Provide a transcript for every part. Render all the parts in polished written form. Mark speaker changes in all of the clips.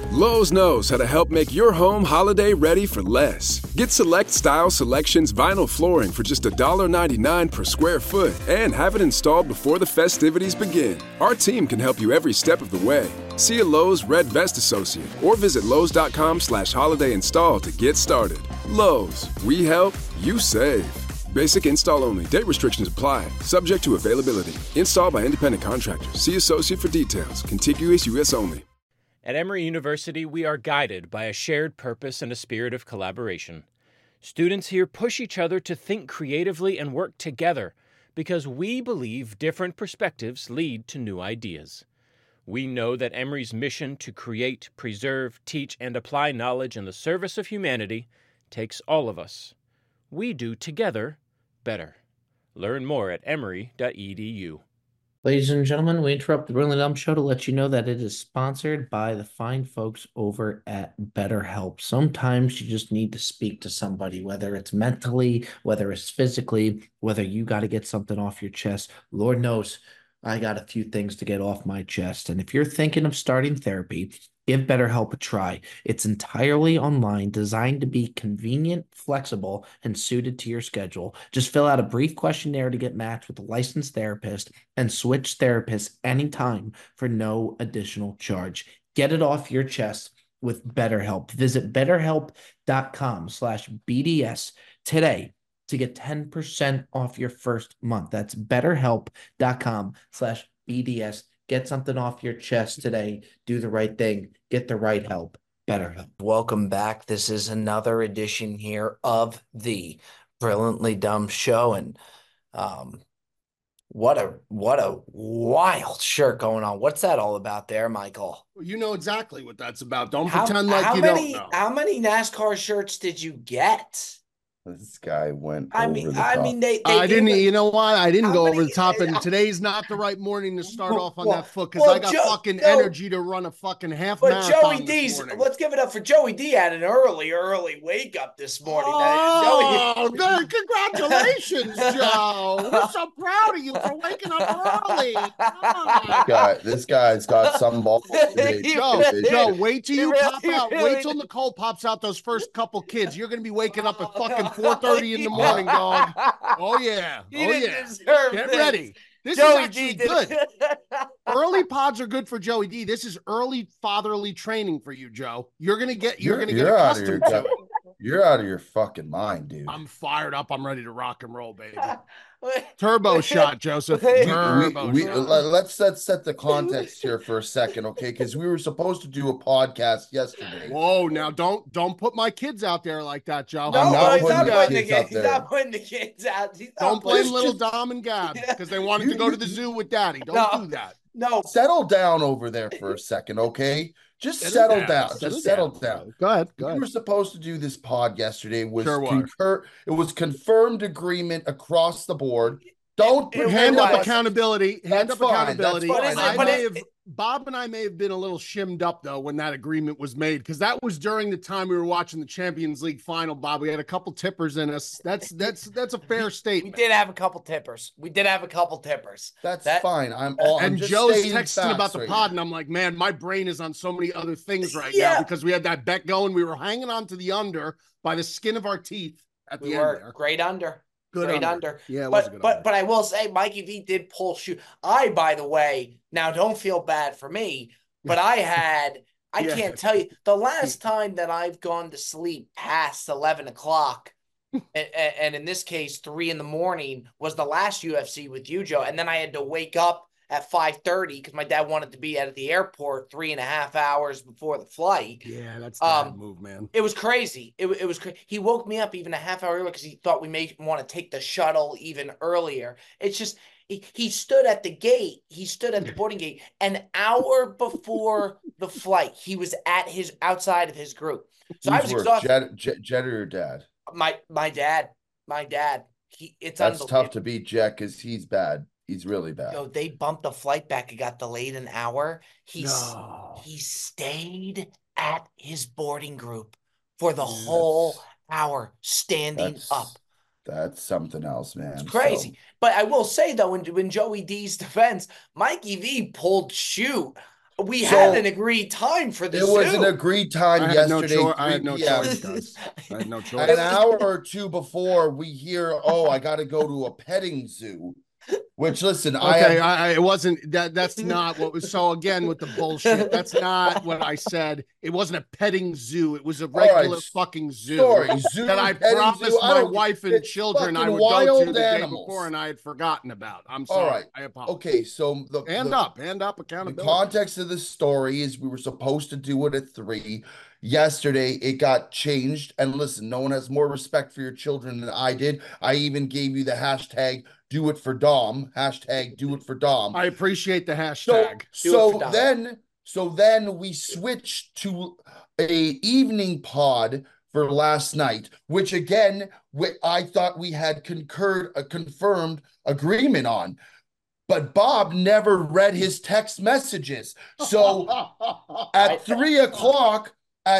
Speaker 1: Lowe's knows how to help make your home holiday ready for less. Get Select Style Selections vinyl flooring for just $1.99 per square foot and have it installed before the festivities begin. Our team can help you every step of the way. See a Lowe's Red Vest associate or visit Lowes.com/holiday install to get started. Lowe's, we help, you save. Basic install only. Date restrictions apply. Subject to availability. Installed by independent contractors. See associate for details. Contiguous U.S. only.
Speaker 2: At Emory University, we are guided by a shared purpose and a spirit of collaboration. Students here push each other to think creatively and work together because we believe different perspectives lead to new ideas. We know that Emory's mission to create, preserve, teach, and apply knowledge in the service of humanity takes all of us. We do together better. Learn more at emory.edu.
Speaker 3: Ladies and gentlemen, we interrupt the Brilliant Dumb Show to let you know that it is sponsored by the fine folks over at BetterHelp. Sometimes you just need to speak to somebody, whether it's mentally, whether it's physically, whether you got to get something off your chest. Lord knows I got a few things to get off my chest. And if you're thinking of starting therapy, give BetterHelp a try. It's entirely online, designed to be convenient, flexible, and suited to your schedule. Just fill out a brief questionnaire to get matched with a licensed therapist and switch therapists anytime for no additional charge. Get it off your chest with BetterHelp. Visit betterhelp.com/BDS today to get 10% off your first month. That's betterhelp.com/BDS. Get something off your chest today. Do the right thing. Get the right help. BetterHelp. Welcome back. This is another edition here of the Brilliantly Dumb Show. And what a wild shirt going on. What's that all about there, Michael?
Speaker 4: You know exactly what that's about. Don't pretend like you don't know.
Speaker 3: How many NASCAR shirts did you get?
Speaker 5: This guy went
Speaker 3: I
Speaker 5: over
Speaker 3: mean,
Speaker 5: the top.
Speaker 4: I didn't. You know why? I didn't go over the top, and today's not the right morning to start off on that foot because I got fucking energy to run a fucking half marathon.
Speaker 3: But Joey D's. Let's give it up for Joey D. Had an early wake up this morning.
Speaker 4: Congratulations, Joe! We're so proud of you for waking up early.
Speaker 5: This guy's got some balls.
Speaker 4: Joe, wait till you pop out. Wait till Nicole pops out those first couple kids. You're gonna be waking up at fucking 4:30 in the morning, dog. Oh yeah. Get ready. This Joey is actually D good. Early pods are good for Joey D. This is early fatherly training for you, Joe. You're gonna get accustomed to it.
Speaker 5: You're out of your fucking mind, dude.
Speaker 4: I'm fired up. I'm ready to rock and roll, baby. Turbo shot, Joseph.
Speaker 5: Let's set the context here for a second, okay? Because we were supposed to do a podcast yesterday.
Speaker 4: Whoa, now don't put my kids out there like that, Joe.
Speaker 3: No,
Speaker 5: I'm not putting
Speaker 3: he's not putting the kids out.
Speaker 4: Don't blame little Dom and Gab because they wanted to go to the zoo with Daddy. Don't do that.
Speaker 3: No.
Speaker 5: Settle down over there for a second, okay? Just settle down. Just settle down.
Speaker 4: Go ahead.
Speaker 5: We were supposed to do this pod yesterday. It was confirmed agreement across the board. Don't
Speaker 4: hand up accountability. Hand up accountability. Bob and I may have been a little shimmed up though when that agreement was made because that was during the time we were watching the Champions League final. Bob, we had a couple tippers in us. That's a fair statement.
Speaker 3: We did have a couple tippers.
Speaker 5: That's fine. I'm
Speaker 4: Joe's texting about the pod, and I'm like, man, my brain is on so many other things right now because we had that bet going. We were hanging on to the under by the skin of our teeth at the end. There.
Speaker 3: Great under. Great under.
Speaker 4: Yeah,
Speaker 3: but I will say Mikey V did pull shoot. By the way, now don't feel bad for me, but I can't tell you the last time that I've gone to sleep past 11 o'clock and in this case 3 a.m. was the last UFC with you, Joe, and then I had to wake up at 5:30 because my dad wanted to be at the airport 3.5 hours before the flight.
Speaker 4: Yeah, that's that move, man.
Speaker 3: It was crazy. It was crazy. He woke me up even a half hour earlier because he thought we may want to take the shuttle even earlier. It's just he stood at the gate. He stood at the boarding gate an hour before the flight. He was outside of his group. So I was exhausted.
Speaker 5: Jet or your dad?
Speaker 3: My dad.
Speaker 5: That's tough to beat Jet because he's bad. He's really bad.
Speaker 3: No, they bumped the flight back. It got delayed an hour. He stayed at his boarding group for the whole hour, standing up.
Speaker 5: That's something else, man.
Speaker 3: It's crazy. But I will say, though, in Joey D's defense, Mikey V pulled shoot
Speaker 6: we had an agreed time for this.
Speaker 5: It was an agreed time yesterday.
Speaker 4: I had no choice, guys. I had no choice.
Speaker 5: An hour or two before, we hear, I got to go to a petting zoo. Which, listen,
Speaker 4: it wasn't that's not what was. So again, with the bullshit, that's not what I said. It wasn't a petting zoo. It was a regular fucking zoo.
Speaker 5: Zoo
Speaker 4: that I promised my wife and children I would go to the day before, and I had forgotten about. I'm sorry. All right. I apologize.
Speaker 5: Okay, so
Speaker 4: hand up, accountability.
Speaker 5: The context of the story is we were supposed to do it at 3. Yesterday, it got changed. And listen, no one has more respect for your children than I did. I even gave you the hashtag do it for Dom. Hashtag do it for Dom.
Speaker 4: I appreciate the hashtag.
Speaker 5: So then we switched to a evening pod for last night, which again, I thought we had confirmed agreement on. But Bob never read his text messages. So at 3 o'clock,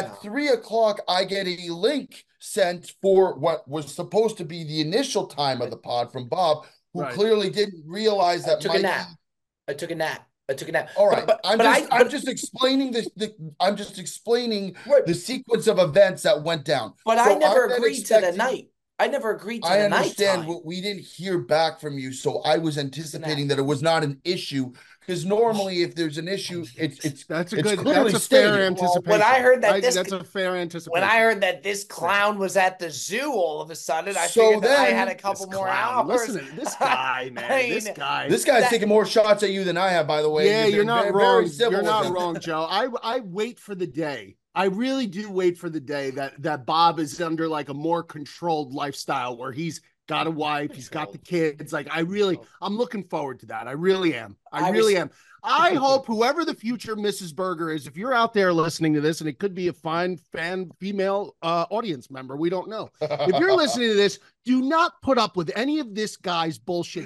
Speaker 5: I get a link sent for what was supposed to be the initial time of the pod from Bob, who clearly didn't realize that
Speaker 6: I took a nap.
Speaker 5: All right, I'm just explaining I'm just explaining the sequence of events that went down.
Speaker 6: But I never agreed to the night. I never agreed to the night. I understand,
Speaker 5: but we didn't hear back from you, so I was anticipating that it was not an issue. Because normally, if there's an issue, it's
Speaker 4: that's a fair anticipation.
Speaker 6: When I heard that
Speaker 4: that's a fair anticipation.
Speaker 6: When I heard that this clown was at the zoo, all of a sudden, I figured that I had a couple more hours.
Speaker 4: Listen to this guy, man.
Speaker 5: This guy's taking more shots at you than I have. By the way,
Speaker 4: yeah, you're not wrong. You're not wrong, Joe. I wait for the day. I really do wait for the day that Bob is under like a more controlled lifestyle where he's got a wife, he's got the kids. Like I'm looking forward to that. I really am. I really am. I hope whoever the future Mrs. Berger is, if you're out there listening to this, and it could be a fine female audience member, we don't know. If you're listening to this, do not put up with any of this guy's bullshit.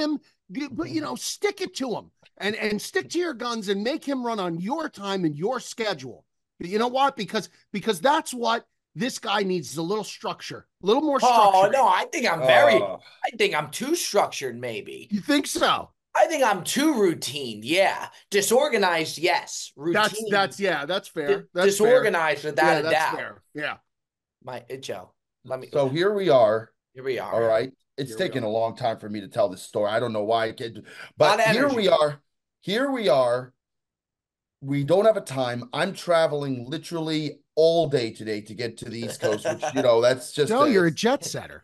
Speaker 4: Stick it to him and stick to your guns and make him run on your time and your schedule. You know what? Because that's what this guy needs, is a little structure, a little more structure.
Speaker 6: Oh, no, I think I'm too structured, maybe.
Speaker 4: You think so?
Speaker 6: I think I'm too routine. Yeah. Disorganized, yes. Routine.
Speaker 4: That's fair. That's
Speaker 6: disorganized
Speaker 4: fair.
Speaker 6: without a doubt.
Speaker 4: Fair. Yeah.
Speaker 6: Joe, let me.
Speaker 5: So here we are.
Speaker 6: All
Speaker 5: right. It's taken a long time for me to tell this story. I don't know why. But here we are. We don't have a time. I'm traveling literally all day today to get to the East Coast, which, that's just...
Speaker 4: No, you're a jet setter.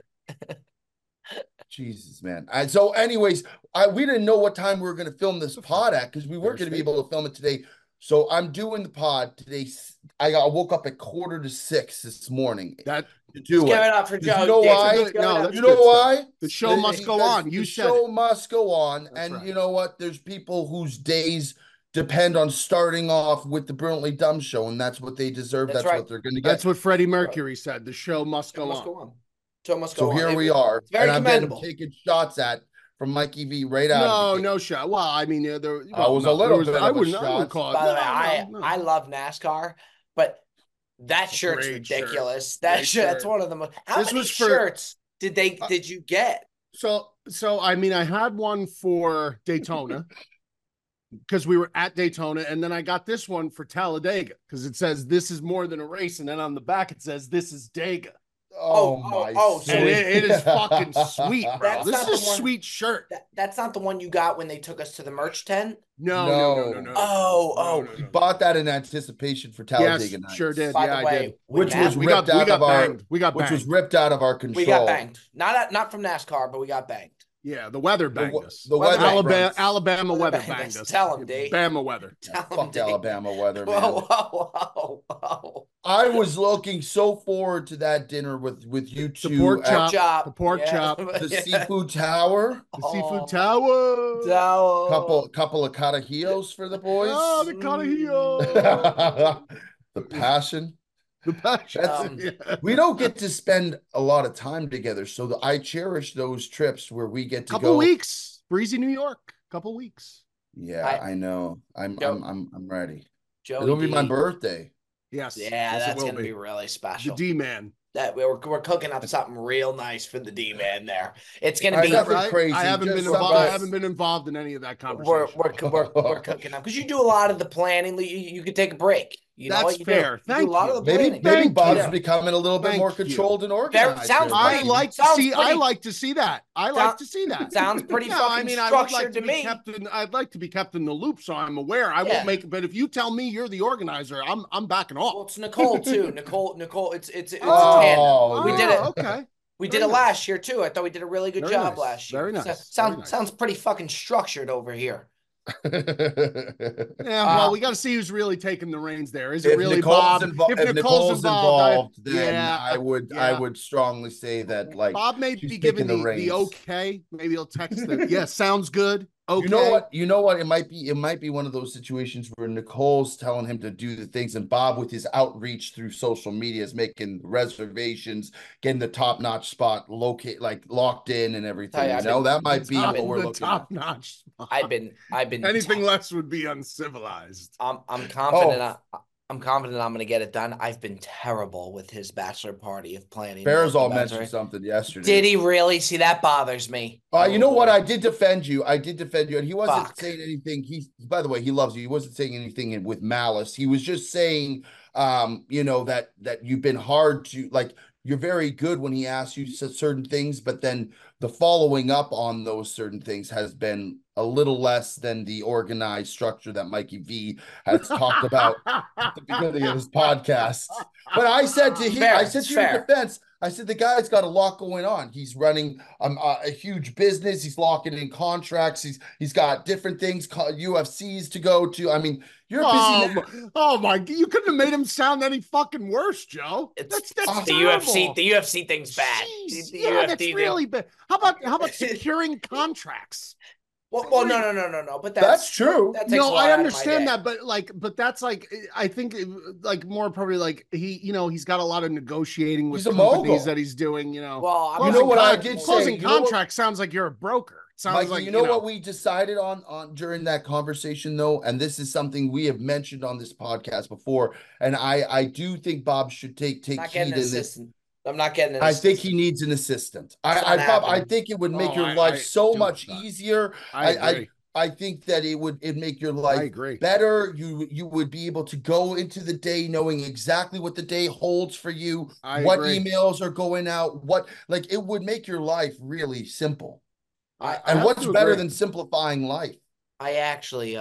Speaker 5: Jesus, man. And so anyways, we didn't know what time we were going to film this pod at because we weren't going to be able to film it today. So I'm doing the pod today. I woke up at 5:45 this morning to do it.
Speaker 6: Give it up for Joe.
Speaker 5: You know why? You know why?
Speaker 4: The show must go on. The
Speaker 5: show must go on. And you know what? There's people whose days depend on starting off with the Brilliantly Dumb show, and that's what they deserve. That's what they're going to get.
Speaker 4: That's what Freddie Mercury said. The show must go on.
Speaker 6: Show must go on.
Speaker 5: So here we are.
Speaker 6: It's very commendable.
Speaker 5: I'm getting taken shots at from Mikey V right out.
Speaker 4: No shot. Well, I mean, I
Speaker 5: was a little bit of a shot.
Speaker 6: By the way, I love NASCAR, but that shirt's ridiculous. That's one of the most. How many shirts did you get?
Speaker 4: So I mean, I had one for Daytona. Because we were at Daytona, and then I got this one for Talladega because it says this is more than a race, and then on the back it says this is Dega.
Speaker 5: So
Speaker 4: it is fucking sweet, bro. This is a sweet shirt.
Speaker 6: That's not the one you got when they took us to the merch tent.
Speaker 4: No.
Speaker 6: Oh.
Speaker 5: You bought that in anticipation for Talladega night.
Speaker 4: Sure did.
Speaker 6: By the way,
Speaker 4: I did.
Speaker 5: Which was ripped out of our control.
Speaker 6: We got banged. Not from NASCAR, but we got banged.
Speaker 4: Yeah, the weather banged us.
Speaker 6: Alabama
Speaker 4: weather banged us.
Speaker 6: Tell him, D.
Speaker 4: Alabama weather.
Speaker 5: Fuck Alabama weather, man.
Speaker 6: Whoa.
Speaker 5: I was looking so forward to that dinner with you two.
Speaker 4: The pork chop.
Speaker 5: The seafood tower.
Speaker 4: The seafood tower.
Speaker 5: Couple of carajillos for the boys.
Speaker 4: Oh, the carajillo.
Speaker 5: The passion.
Speaker 4: We
Speaker 5: don't get to spend a lot of time together, so I cherish those trips where we get to go.
Speaker 4: Couple weeks, breezy New York. Couple weeks.
Speaker 5: Yeah, I know. I'm ready.
Speaker 6: Joey
Speaker 5: It'll be my birthday.
Speaker 4: Yes.
Speaker 6: Yeah, that's gonna be really special.
Speaker 4: The D-man.
Speaker 6: that we're cooking up something real nice for the D-man there. It's gonna be
Speaker 4: crazy. I haven't been involved in any of that conversation.
Speaker 6: We're cooking up because you do a lot of the planning. You could take a break.
Speaker 4: That's fair.
Speaker 6: Thank you. A lot of the
Speaker 5: planning. Maybe Bob's becoming a little bit more controlled and organized.
Speaker 4: I like to see that.
Speaker 6: Sounds pretty fucking structured to me.
Speaker 4: I'd like to be kept in the loop, so I'm aware. I won't make it. But if you tell me you're the organizer, I'm backing off.
Speaker 6: Well, it's Nicole too. Nicole. It's a tandem. We did it.
Speaker 4: Okay.
Speaker 6: We did it last year too. I thought we did a really good job last year.
Speaker 4: Very nice.
Speaker 6: Sounds pretty fucking structured over here.
Speaker 4: Well, we got to see who's really taking the reins there. Is it really Bob?
Speaker 5: If Nicole's involved, then I would strongly say that
Speaker 4: Bob may be giving the okay. Maybe he'll text it. Sounds good. Okay.
Speaker 5: You know what? It might be one of those situations where Nicole's telling him to do the things, and Bob, with his outreach through social media, is making reservations, getting the top-notch spot locked in and everything. That might be what we're looking at.
Speaker 4: Top-notch spot.
Speaker 6: I've been
Speaker 4: anything less would be uncivilized.
Speaker 6: I'm confident. I'm confident I'm going to get it done. I've been terrible with his bachelor party of planning.
Speaker 5: Bearzall mentioned something yesterday.
Speaker 6: Did he really? See, that bothers me.
Speaker 5: You know what? I did defend you, and he wasn't saying anything. By the way, he loves you. He wasn't saying anything with malice. He was just saying, that you've been hard to You're very good when he asks you certain things, but then the following up on those certain things has been a little less than the organized structure that Mikey V has talked about at the beginning of his podcast. But I said to him, your defense, I said, the guy's got a lot going on. He's running a huge business. He's locking in contracts. He's got different things, UFCs to go to. I mean, you're a busy man.
Speaker 4: Oh my! You couldn't have made him sound any fucking worse, Joe.
Speaker 6: That's the UFC. The UFC thing's bad.
Speaker 4: That's really bad. How about securing contracts?
Speaker 6: Well, no. But
Speaker 5: that's true.
Speaker 4: I understand that, but that's I think more probably he's got a lot of negotiating with companies that he's doing.
Speaker 6: Well,
Speaker 5: you know what I did say?
Speaker 4: Closing contracts sounds like you're a broker. Sounds
Speaker 5: Mikey, what we decided on during that conversation, though, and this is something we have mentioned on this podcast before, and I do think Bob should take heed in this.
Speaker 6: I'm not getting an
Speaker 5: assistant. I think he needs an assistant. Bob, I think it would make your life so much easier. I think that it'd make your life better. You would be able to go into the day knowing exactly what the day holds for you, what emails are going out, it would make your life really simple. And what's better than simplifying life?
Speaker 6: I actually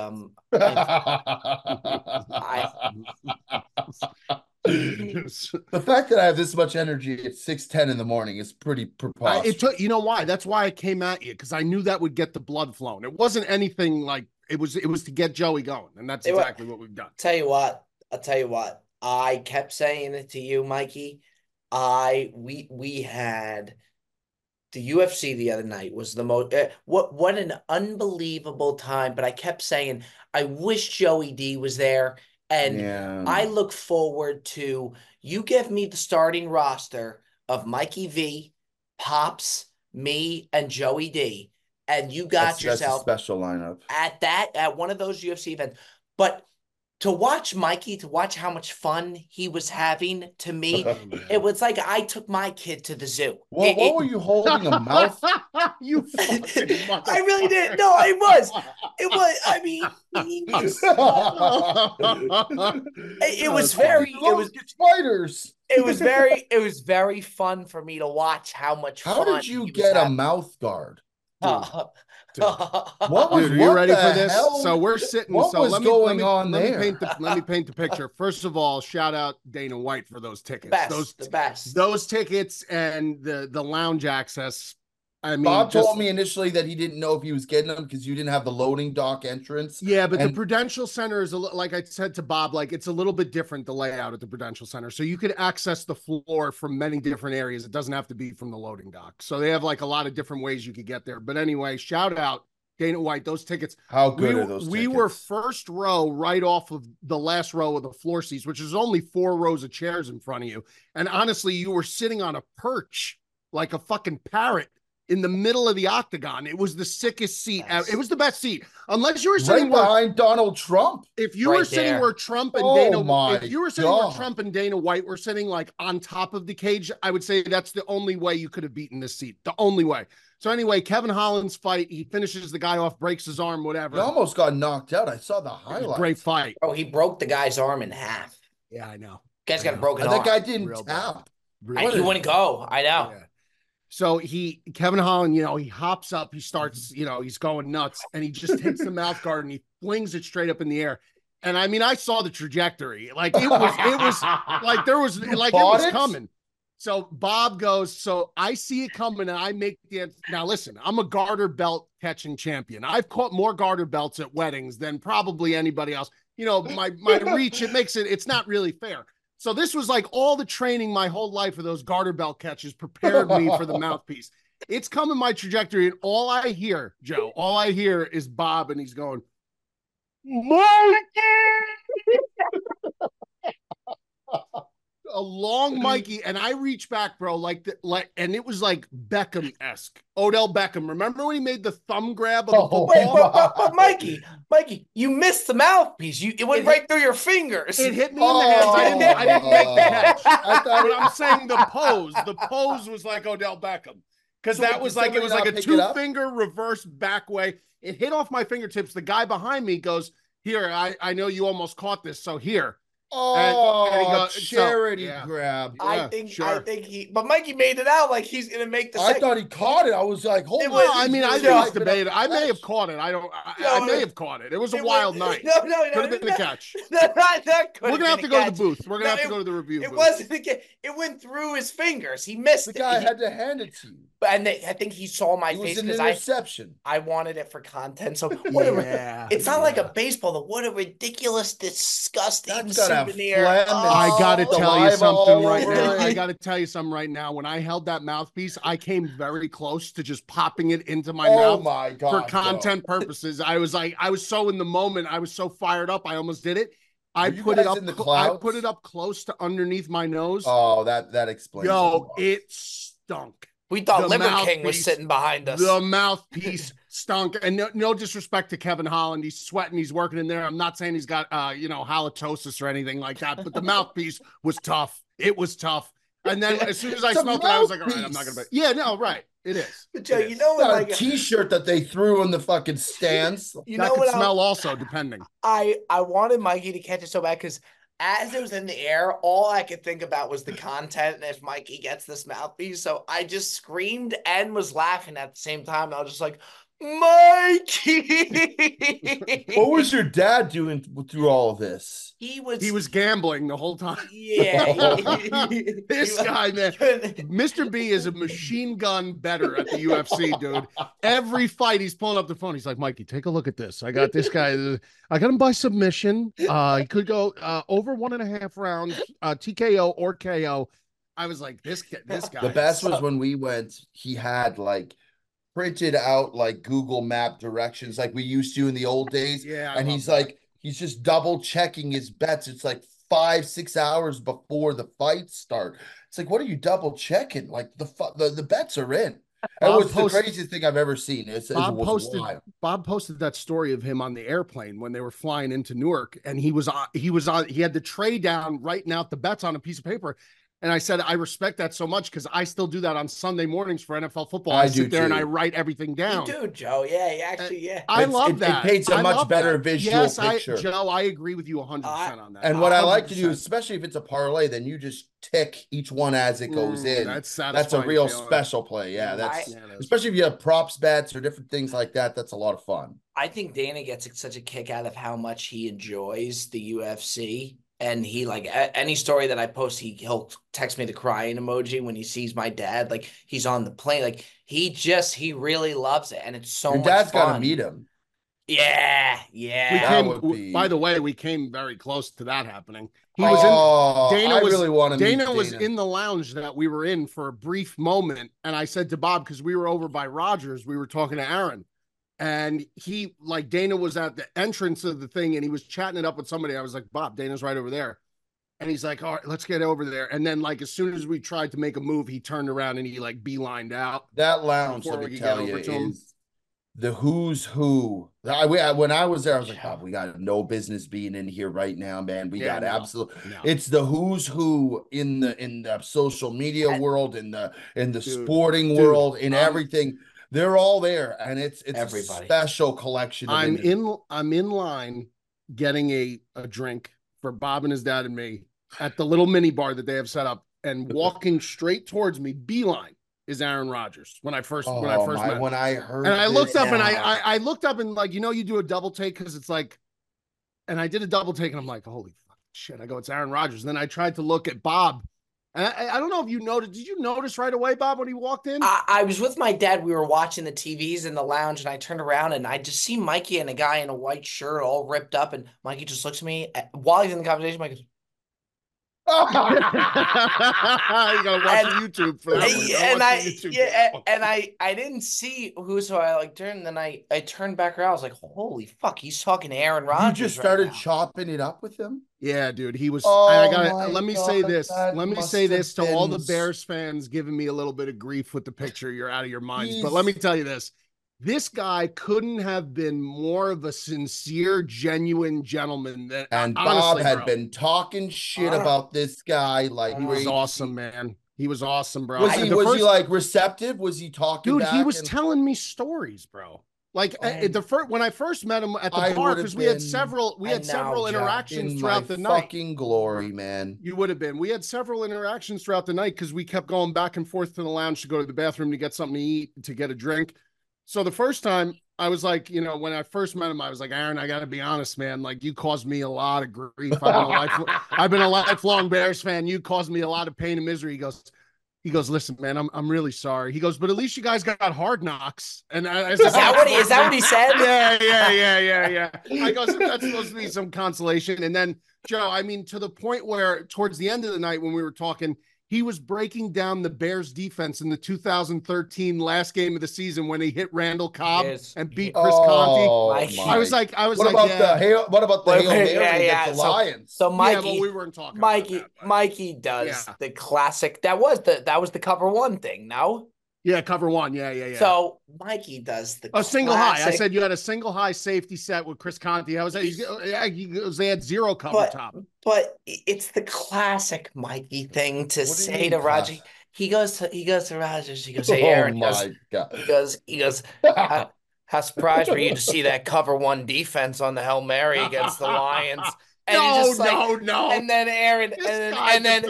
Speaker 5: the fact that I have this much energy at 6:10 in the morning is pretty preposterous.
Speaker 4: You know why? That's why I came at you, because I knew that would get the blood flowing. It wasn't anything it was to get Joey going, and that's exactly what we've done.
Speaker 6: I'll tell you what. I kept saying it to you, Mikey. We had the UFC the other night was the most what an unbelievable time. But I kept saying I wish Joey D was there. And I look forward to you give me the starting roster of Mikey V, Pops, me, and Joey D, and you got yourself
Speaker 5: a special lineup
Speaker 6: at one of those UFC events. But to watch Mikey, to watch how much fun he was having, to me, it was like I took my kid to the zoo.
Speaker 5: What were you holding a mouth?
Speaker 4: You
Speaker 6: I really did. No, it was. I mean, it was very. It was
Speaker 5: spiders.
Speaker 6: It was very fun for me to watch how much fun.
Speaker 5: How did you get a mouth guard?
Speaker 4: Dude, are you ready for this? So we're sitting.
Speaker 5: Let
Speaker 4: me paint the picture. First of all, shout out Dana White for those tickets.
Speaker 6: The best.
Speaker 4: Those tickets and the lounge access. I mean,
Speaker 5: Bob told me initially that he didn't know if he was getting them because you didn't have the loading dock entrance.
Speaker 4: Yeah, but the Prudential Center is like I said to Bob, it's a little bit different, the layout at the Prudential Center. So you could access the floor from many different areas. It doesn't have to be from the loading dock. So they have a lot of different ways you could get there. But anyway, shout out Dana White. Those tickets.
Speaker 5: How good are those tickets?
Speaker 4: We were first row, right off of the last row of the floor seats, which is only 4 rows of chairs in front of you. And honestly, you were sitting on a perch like a fucking parrot in the middle of the octagon. It was the sickest seat.
Speaker 6: Yes.
Speaker 4: It was the best seat. Unless you were
Speaker 5: Right
Speaker 4: sitting
Speaker 5: behind Donald Trump.
Speaker 4: if you
Speaker 6: Right
Speaker 4: were sitting
Speaker 6: there.
Speaker 4: where Trump and if you were sitting where Trump and Dana White were sitting like on top of the cage, I would say that's the only way you could have beaten this seat. The only way. So anyway, Kevin Holland's fight, he finishes the guy off, breaks his arm, whatever.
Speaker 5: He almost got knocked out. I saw the highlights.
Speaker 4: Great fight.
Speaker 6: Oh, he broke the guy's arm in half.
Speaker 4: Yeah, I know.
Speaker 6: Guy's got a broken
Speaker 5: And
Speaker 6: arm.
Speaker 5: that guy didn't
Speaker 4: Real
Speaker 5: tap.
Speaker 6: And he wouldn't go. I know.
Speaker 4: Yeah. So Kevin Holland, he hops up, he starts, he's going nuts, and he just takes the mouth guard and he flings it straight up in the air. And I mean, I saw the trajectory. Like it was like there was like it was coming. So Bob goes, so I see it coming and I make now listen, I'm a garter belt catching champion. I've caught more garter belts at weddings than probably anybody else. My reach, it's not really fair. So this was like all the training my whole life for those garter belt catches prepared me for the mouthpiece. It's coming my trajectory, and all I hear, Joe, is Bob, and he's going, Mikey! A long Mikey, and I reach back, bro, and it was like Beckham-esque. Odell Beckham. Remember when he made the thumb grab of the football?
Speaker 6: Wait, but Mikey, you missed the mouthpiece. It went right through your fingers.
Speaker 4: It hit me in the hands. I didn't make the catch. But I'm saying the pose was like Odell Beckham. Because that was like, it was like a 2-finger reverse back way. It hit off my fingertips. The guy behind me goes, here, I know you almost caught this, so here.
Speaker 5: And
Speaker 4: he goes,
Speaker 5: charity grab.
Speaker 6: I think but Mikey made it out like he's gonna make the
Speaker 5: I thought he caught it. I was like, hold on.
Speaker 4: I mean, I think it's debated. I may have caught it. I may have caught it. It was a wild night.
Speaker 6: No.
Speaker 4: Could have been the catch.
Speaker 6: We're
Speaker 4: gonna have to go to the booth. We're gonna have to go to the review booth.
Speaker 6: It wasn't the catch. It went through his fingers. He missed it.
Speaker 5: The guy had to hand it to you.
Speaker 6: And I think he saw my face
Speaker 5: because
Speaker 6: I wanted it for content. So it's not like a baseball. Though. What a ridiculous, disgusting souvenir.
Speaker 4: I gotta tell you something right now. I gotta tell you something right now. When I held that mouthpiece, I came very close to just popping it into my mouth.
Speaker 5: My God,
Speaker 4: for content purposes. I was so in the moment. I was so fired up. I almost did it. I put it up in the clouds? I put it up close to underneath my nose.
Speaker 5: Oh, that explains.
Speaker 4: It stunk.
Speaker 6: We thought Liver King was sitting behind us.
Speaker 4: The mouthpiece stunk. And no disrespect to Kevin Holland. He's sweating. He's working in there. I'm not saying he's got, halitosis or anything like that, but the mouthpiece was tough. It was tough. And then as soon as I smelled it, I was like, all right, I'm not going to. Yeah, no, right. It is.
Speaker 6: But Joe,
Speaker 5: like a T-shirt that they threw in the fucking stands.
Speaker 4: That could smell also, depending.
Speaker 6: I wanted Mikey to catch it so bad because as it was in the air, all I could think about was the content and if Mikey gets this mouthpiece. So I just screamed and was laughing at the same time. And I was just like, Mikey!
Speaker 5: What was your dad doing through all of this?
Speaker 6: He was
Speaker 4: gambling the whole time.
Speaker 6: Yeah.
Speaker 4: This guy, man. Mr. B is a machine gun better at the UFC, dude. Every fight, he's pulling up the phone. He's like, Mikey, take a look at this. I got this guy. I got him by submission. He could go over 1.5 rounds, TKO or KO. I was like, this guy.
Speaker 5: The best was when we went, he had printed out Google map directions like we used to in the old days.
Speaker 4: Yeah.
Speaker 5: And he's he's just double checking his bets. It's 5-6 hours before the fights start. It's what are you double checking? The bets are in. It was the craziest thing I've ever seen. Bob
Speaker 4: posted that story of him on the airplane when they were flying into Newark, and he had the tray down writing out the bets on a piece of paper. And I said, I respect that so much because I still do that on Sunday mornings for NFL football. I sit there and I write everything down.
Speaker 6: You do, Joe. Yeah, yeah.
Speaker 4: I love that.
Speaker 5: It paints a much better visual picture.
Speaker 4: Joe, I agree with you 100% on that.
Speaker 5: And what I like to do, especially if it's a parlay, then you just tick each one as it goes in.
Speaker 4: That's
Speaker 5: a real special play. Yeah, especially if you have props bets or different things like that. That's a lot of fun.
Speaker 6: I think Dana gets such a kick out of how much he enjoys the UFC. And he any story that I post, he'll text me the crying emoji when he sees my dad. He's on the plane. He really loves it. And it's so much fun. Your dad's got
Speaker 5: to meet him.
Speaker 6: Yeah.
Speaker 4: By the way, we came very close to that happening.
Speaker 5: Dana
Speaker 4: was in the lounge that we were in for a brief moment. And I said to Bob, because we were over by Rogers, we were talking to Aaron. And he, Dana was at the entrance of the thing and he was chatting it up with somebody. I was like, Bob, Dana's right over there. And he's like, all right, let's get over there. And then, like, as soon as we tried to make a move, he turned around and he, like, beelined out.
Speaker 5: That lounge, let me tell you, is the who's who. When I was there, I was like, oh, we got no business being in here right now, man. We got absolutely. No. It's the who's who in the social media world, in the sporting world, in everything. They're all there, and it's everybody. A special collection.
Speaker 4: I'm in line getting a drink for Bob and his dad and me at the little mini bar that they have set up, and walking straight towards me, beeline, is Aaron Rodgers. When I first met him.
Speaker 5: When I heard,
Speaker 4: and I looked up, and I looked up, and, like, you do a double take because it's like, and I did a double take, and I'm like, holy shit! I go, it's Aaron Rodgers. And then I tried to look at Bob. And I don't know if you noticed. Did you notice right away, Bob, when he walked in?
Speaker 6: I was with my dad. We were watching the TVs in the lounge, and I turned around, and I just see Mikey and a guy in a white shirt all ripped up, and Mikey just looks at me while he's in the conversation. Mikey goes,
Speaker 4: you gotta watch YouTube for that.
Speaker 6: And I didn't see who, so I like turned, and then I turned back around. I was like, holy fuck, he's talking to Aaron Rodgers.
Speaker 5: You just started chopping it up with him?
Speaker 4: Yeah, dude, he was. Let me say this to all the Bears fans giving me a little bit of grief with the picture. You're out of your minds. But let me tell you this. This guy couldn't have been more of a sincere, genuine gentleman.
Speaker 5: And Bob had been talking shit about this guy. Like,
Speaker 4: he was awesome, man. He was awesome, bro.
Speaker 5: Was he like receptive? Was he talking?
Speaker 4: Dude, he was telling me stories, bro. Like when I first met him at the bar, because we had several interactions throughout the night.
Speaker 5: Fucking glory, man.
Speaker 4: You would have been. We had several interactions throughout the night because we kept going back and forth to the lounge to go to the bathroom to get something to eat, to get a drink. So the first time I was like, when I first met him, I was like, Aaron, I got to be honest, man. Like, you caused me a lot of grief. I've been a lifelong Bears fan. You caused me a lot of pain and misery. He goes, listen, man, I'm really sorry. He goes, but at least you guys got hard knocks. And I said,
Speaker 6: is that what he said?
Speaker 4: Yeah. I go, that's supposed to be some consolation. And then, Joe, I mean, to the point where towards the end of the night when we were talking, he was breaking down the Bears defense in the 2013 last game of the season when he hit Randall Cobb and beat Chris Conti. I was like,
Speaker 5: what about the Hail Mary against the Lions?
Speaker 6: So Mikey,
Speaker 4: well, we weren't talking
Speaker 6: Mikey does the classic. That was the cover one thing, no?
Speaker 4: Yeah, cover one. Yeah.
Speaker 6: So Mikey does the
Speaker 4: single high. I said you had a single high safety set with Chris Conti. How was that? They had zero cover top.
Speaker 6: But it's the classic Mikey thing to say to Roger. He goes to Rodgers. He goes, hey, Aaron. He goes, how surprised were you to see that cover one defense on the Hail Mary against the Lions? And
Speaker 4: no.
Speaker 6: And then Aaron, and then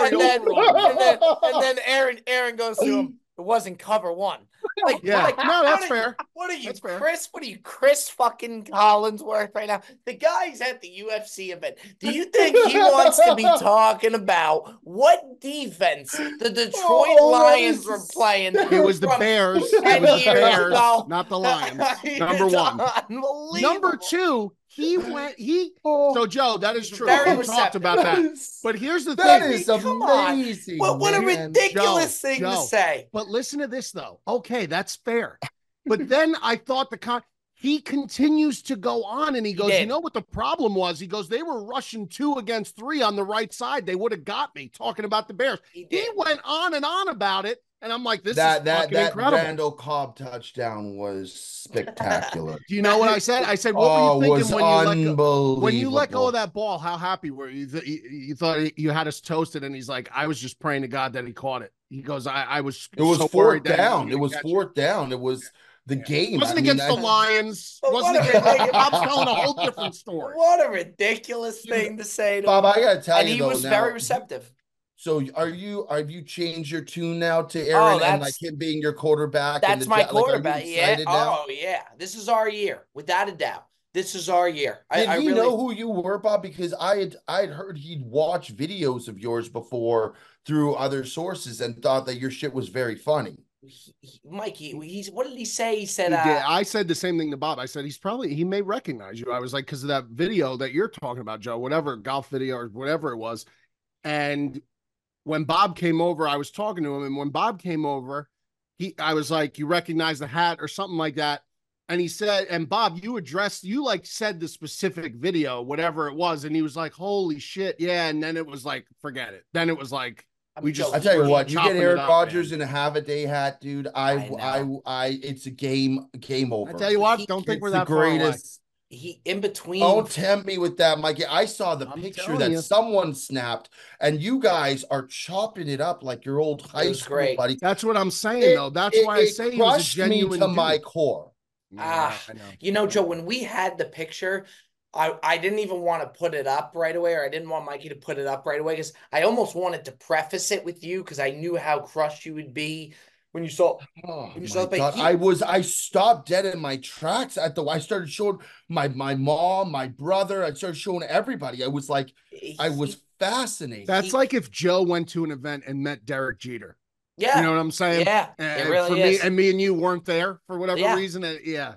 Speaker 6: Aaron goes to him. It wasn't cover one.
Speaker 4: That's fair.
Speaker 6: What are you, Chris? What are you, Chris fucking Collinsworth right now? The guy's at the UFC event. Do you think he wants to be talking about what defense the Detroit Lions were playing?
Speaker 4: It was the Bears. It was the Bears, not the Lions. Number one. Number two. So Joe, that is true. We talked about that. But here's the thing.
Speaker 5: That is amazing.
Speaker 6: What a ridiculous thing to say.
Speaker 4: But listen to this though. Okay, that's fair. But then I thought he continues to go on and he goes, you know what the problem was? He goes, they were rushing 2 against 3 on the right side. They would have got me talking about the Bears. He went on and on about it. And I'm like, this is fucking incredible.
Speaker 5: That Randall Cobb touchdown was spectacular.
Speaker 4: Do you know what I said? I said, what were you thinking when you let go of that ball? How happy were you? You thought you had us toasted, and he's like, I was just praying to God that he caught it. He goes, I was.
Speaker 5: It was fourth down. It was fourth down. It was the game.
Speaker 4: It wasn't against the Lions. Wasn't against. Bob's telling a whole different story.
Speaker 6: What a ridiculous thing to say, to
Speaker 5: Bob. I gotta tell you,
Speaker 6: and he was very receptive.
Speaker 5: So have you changed your tune now to Aaron and like him being your quarterback?
Speaker 6: That's my quarterback. Yeah. Oh yeah. This is our year, without a doubt. This is our year.
Speaker 5: Did he know who you were, Bob? Because I had heard he'd watched videos of yours before through other sources and thought that your shit was very funny.
Speaker 6: Mikey, what did he say? He said,
Speaker 4: I said the same thing to Bob. I said, he may recognize you. I was like, because of that video that you're talking about, Joe, whatever golf video or whatever it was. And when Bob came over, I was talking to him. And when Bob came over, I was like, you recognize the hat or something like that. And he said, and Bob, you said the specific video, whatever it was. And he was like, holy shit. Yeah. And then it was like, forget it. Then it was like,
Speaker 5: I tell you what, you get Aaron Rodgers in a have-a-day hat, dude. It's a game over.
Speaker 4: I tell you what, don't think we're that
Speaker 6: greatest. He in between.
Speaker 5: Don't tempt me with that, Mikey. I saw the picture that someone snapped, and you guys are chopping it up like your old high school buddy.
Speaker 4: That's what I'm saying, though. That's why I say he was a genuine
Speaker 5: me to my core.
Speaker 6: I know. Joe, when we had the picture, I didn't even want to put it up right away, or I didn't want Mikey to put it up right away because I almost wanted to preface it with you because I knew how crushed you would be when you saw.
Speaker 5: I stopped dead in my tracks I started showing my mom, my brother. I started showing everybody. I was like, I was fascinated.
Speaker 4: That's like if Joe went to an event and met Derek Jeter.
Speaker 6: Yeah.
Speaker 4: You know what I'm saying?
Speaker 6: Yeah.
Speaker 4: And
Speaker 6: it really is.
Speaker 4: Me and you weren't there for whatever reason. Yeah.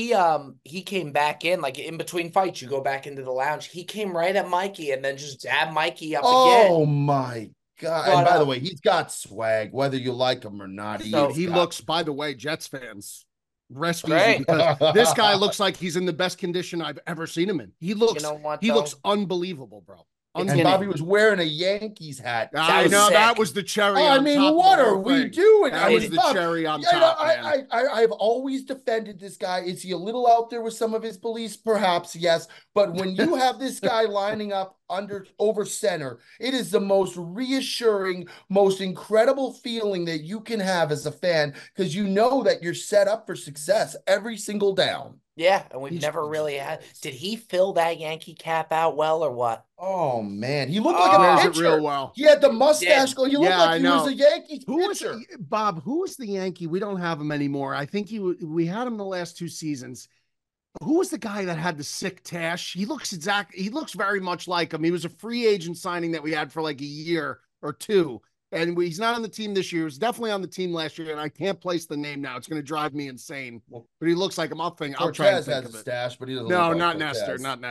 Speaker 6: He came back in, like in between fights, you go back into the lounge. He came right at Mikey and then just jabbed Mikey up again.
Speaker 5: Oh my God. And by the way, he's got swag, whether you like him or not.
Speaker 4: He looks, by the way, Jets fans, rest easy, because this guy looks like he's in the best condition I've ever seen him in. He looks unbelievable, bro.
Speaker 5: And Bobby was wearing a Yankees hat.
Speaker 4: I know that was the cherry. On top
Speaker 5: what are we doing?
Speaker 4: That was the cherry on top.
Speaker 5: I've always defended this guy. Is he a little out there with some of his beliefs? Perhaps, yes. But when you have this guy lining up over center, it is the most reassuring, most incredible feeling that you can have as a fan because you know that you're set up for success every single down.
Speaker 6: Yeah, and we've never really had. Did he fill that Yankee cap out well or what?
Speaker 5: Oh man, he looked like a pitcher.
Speaker 4: Real well.
Speaker 5: He had the mustache going. He looked like he was a Yankee pitcher.
Speaker 4: Bob, who was the Yankee? We don't have him anymore. I think we had him the last 2 seasons. Who was the guy that had the sick tash? He looks very much like him. He was a free agent signing that we had for like a year or 2. And he's not on the team this year. He was definitely on the team last year, and I can't place the name now. It's going to drive me insane. But he looks like him. I'll try and think of it.
Speaker 5: Stash, but he doesn't.
Speaker 4: No, not Nestor. Not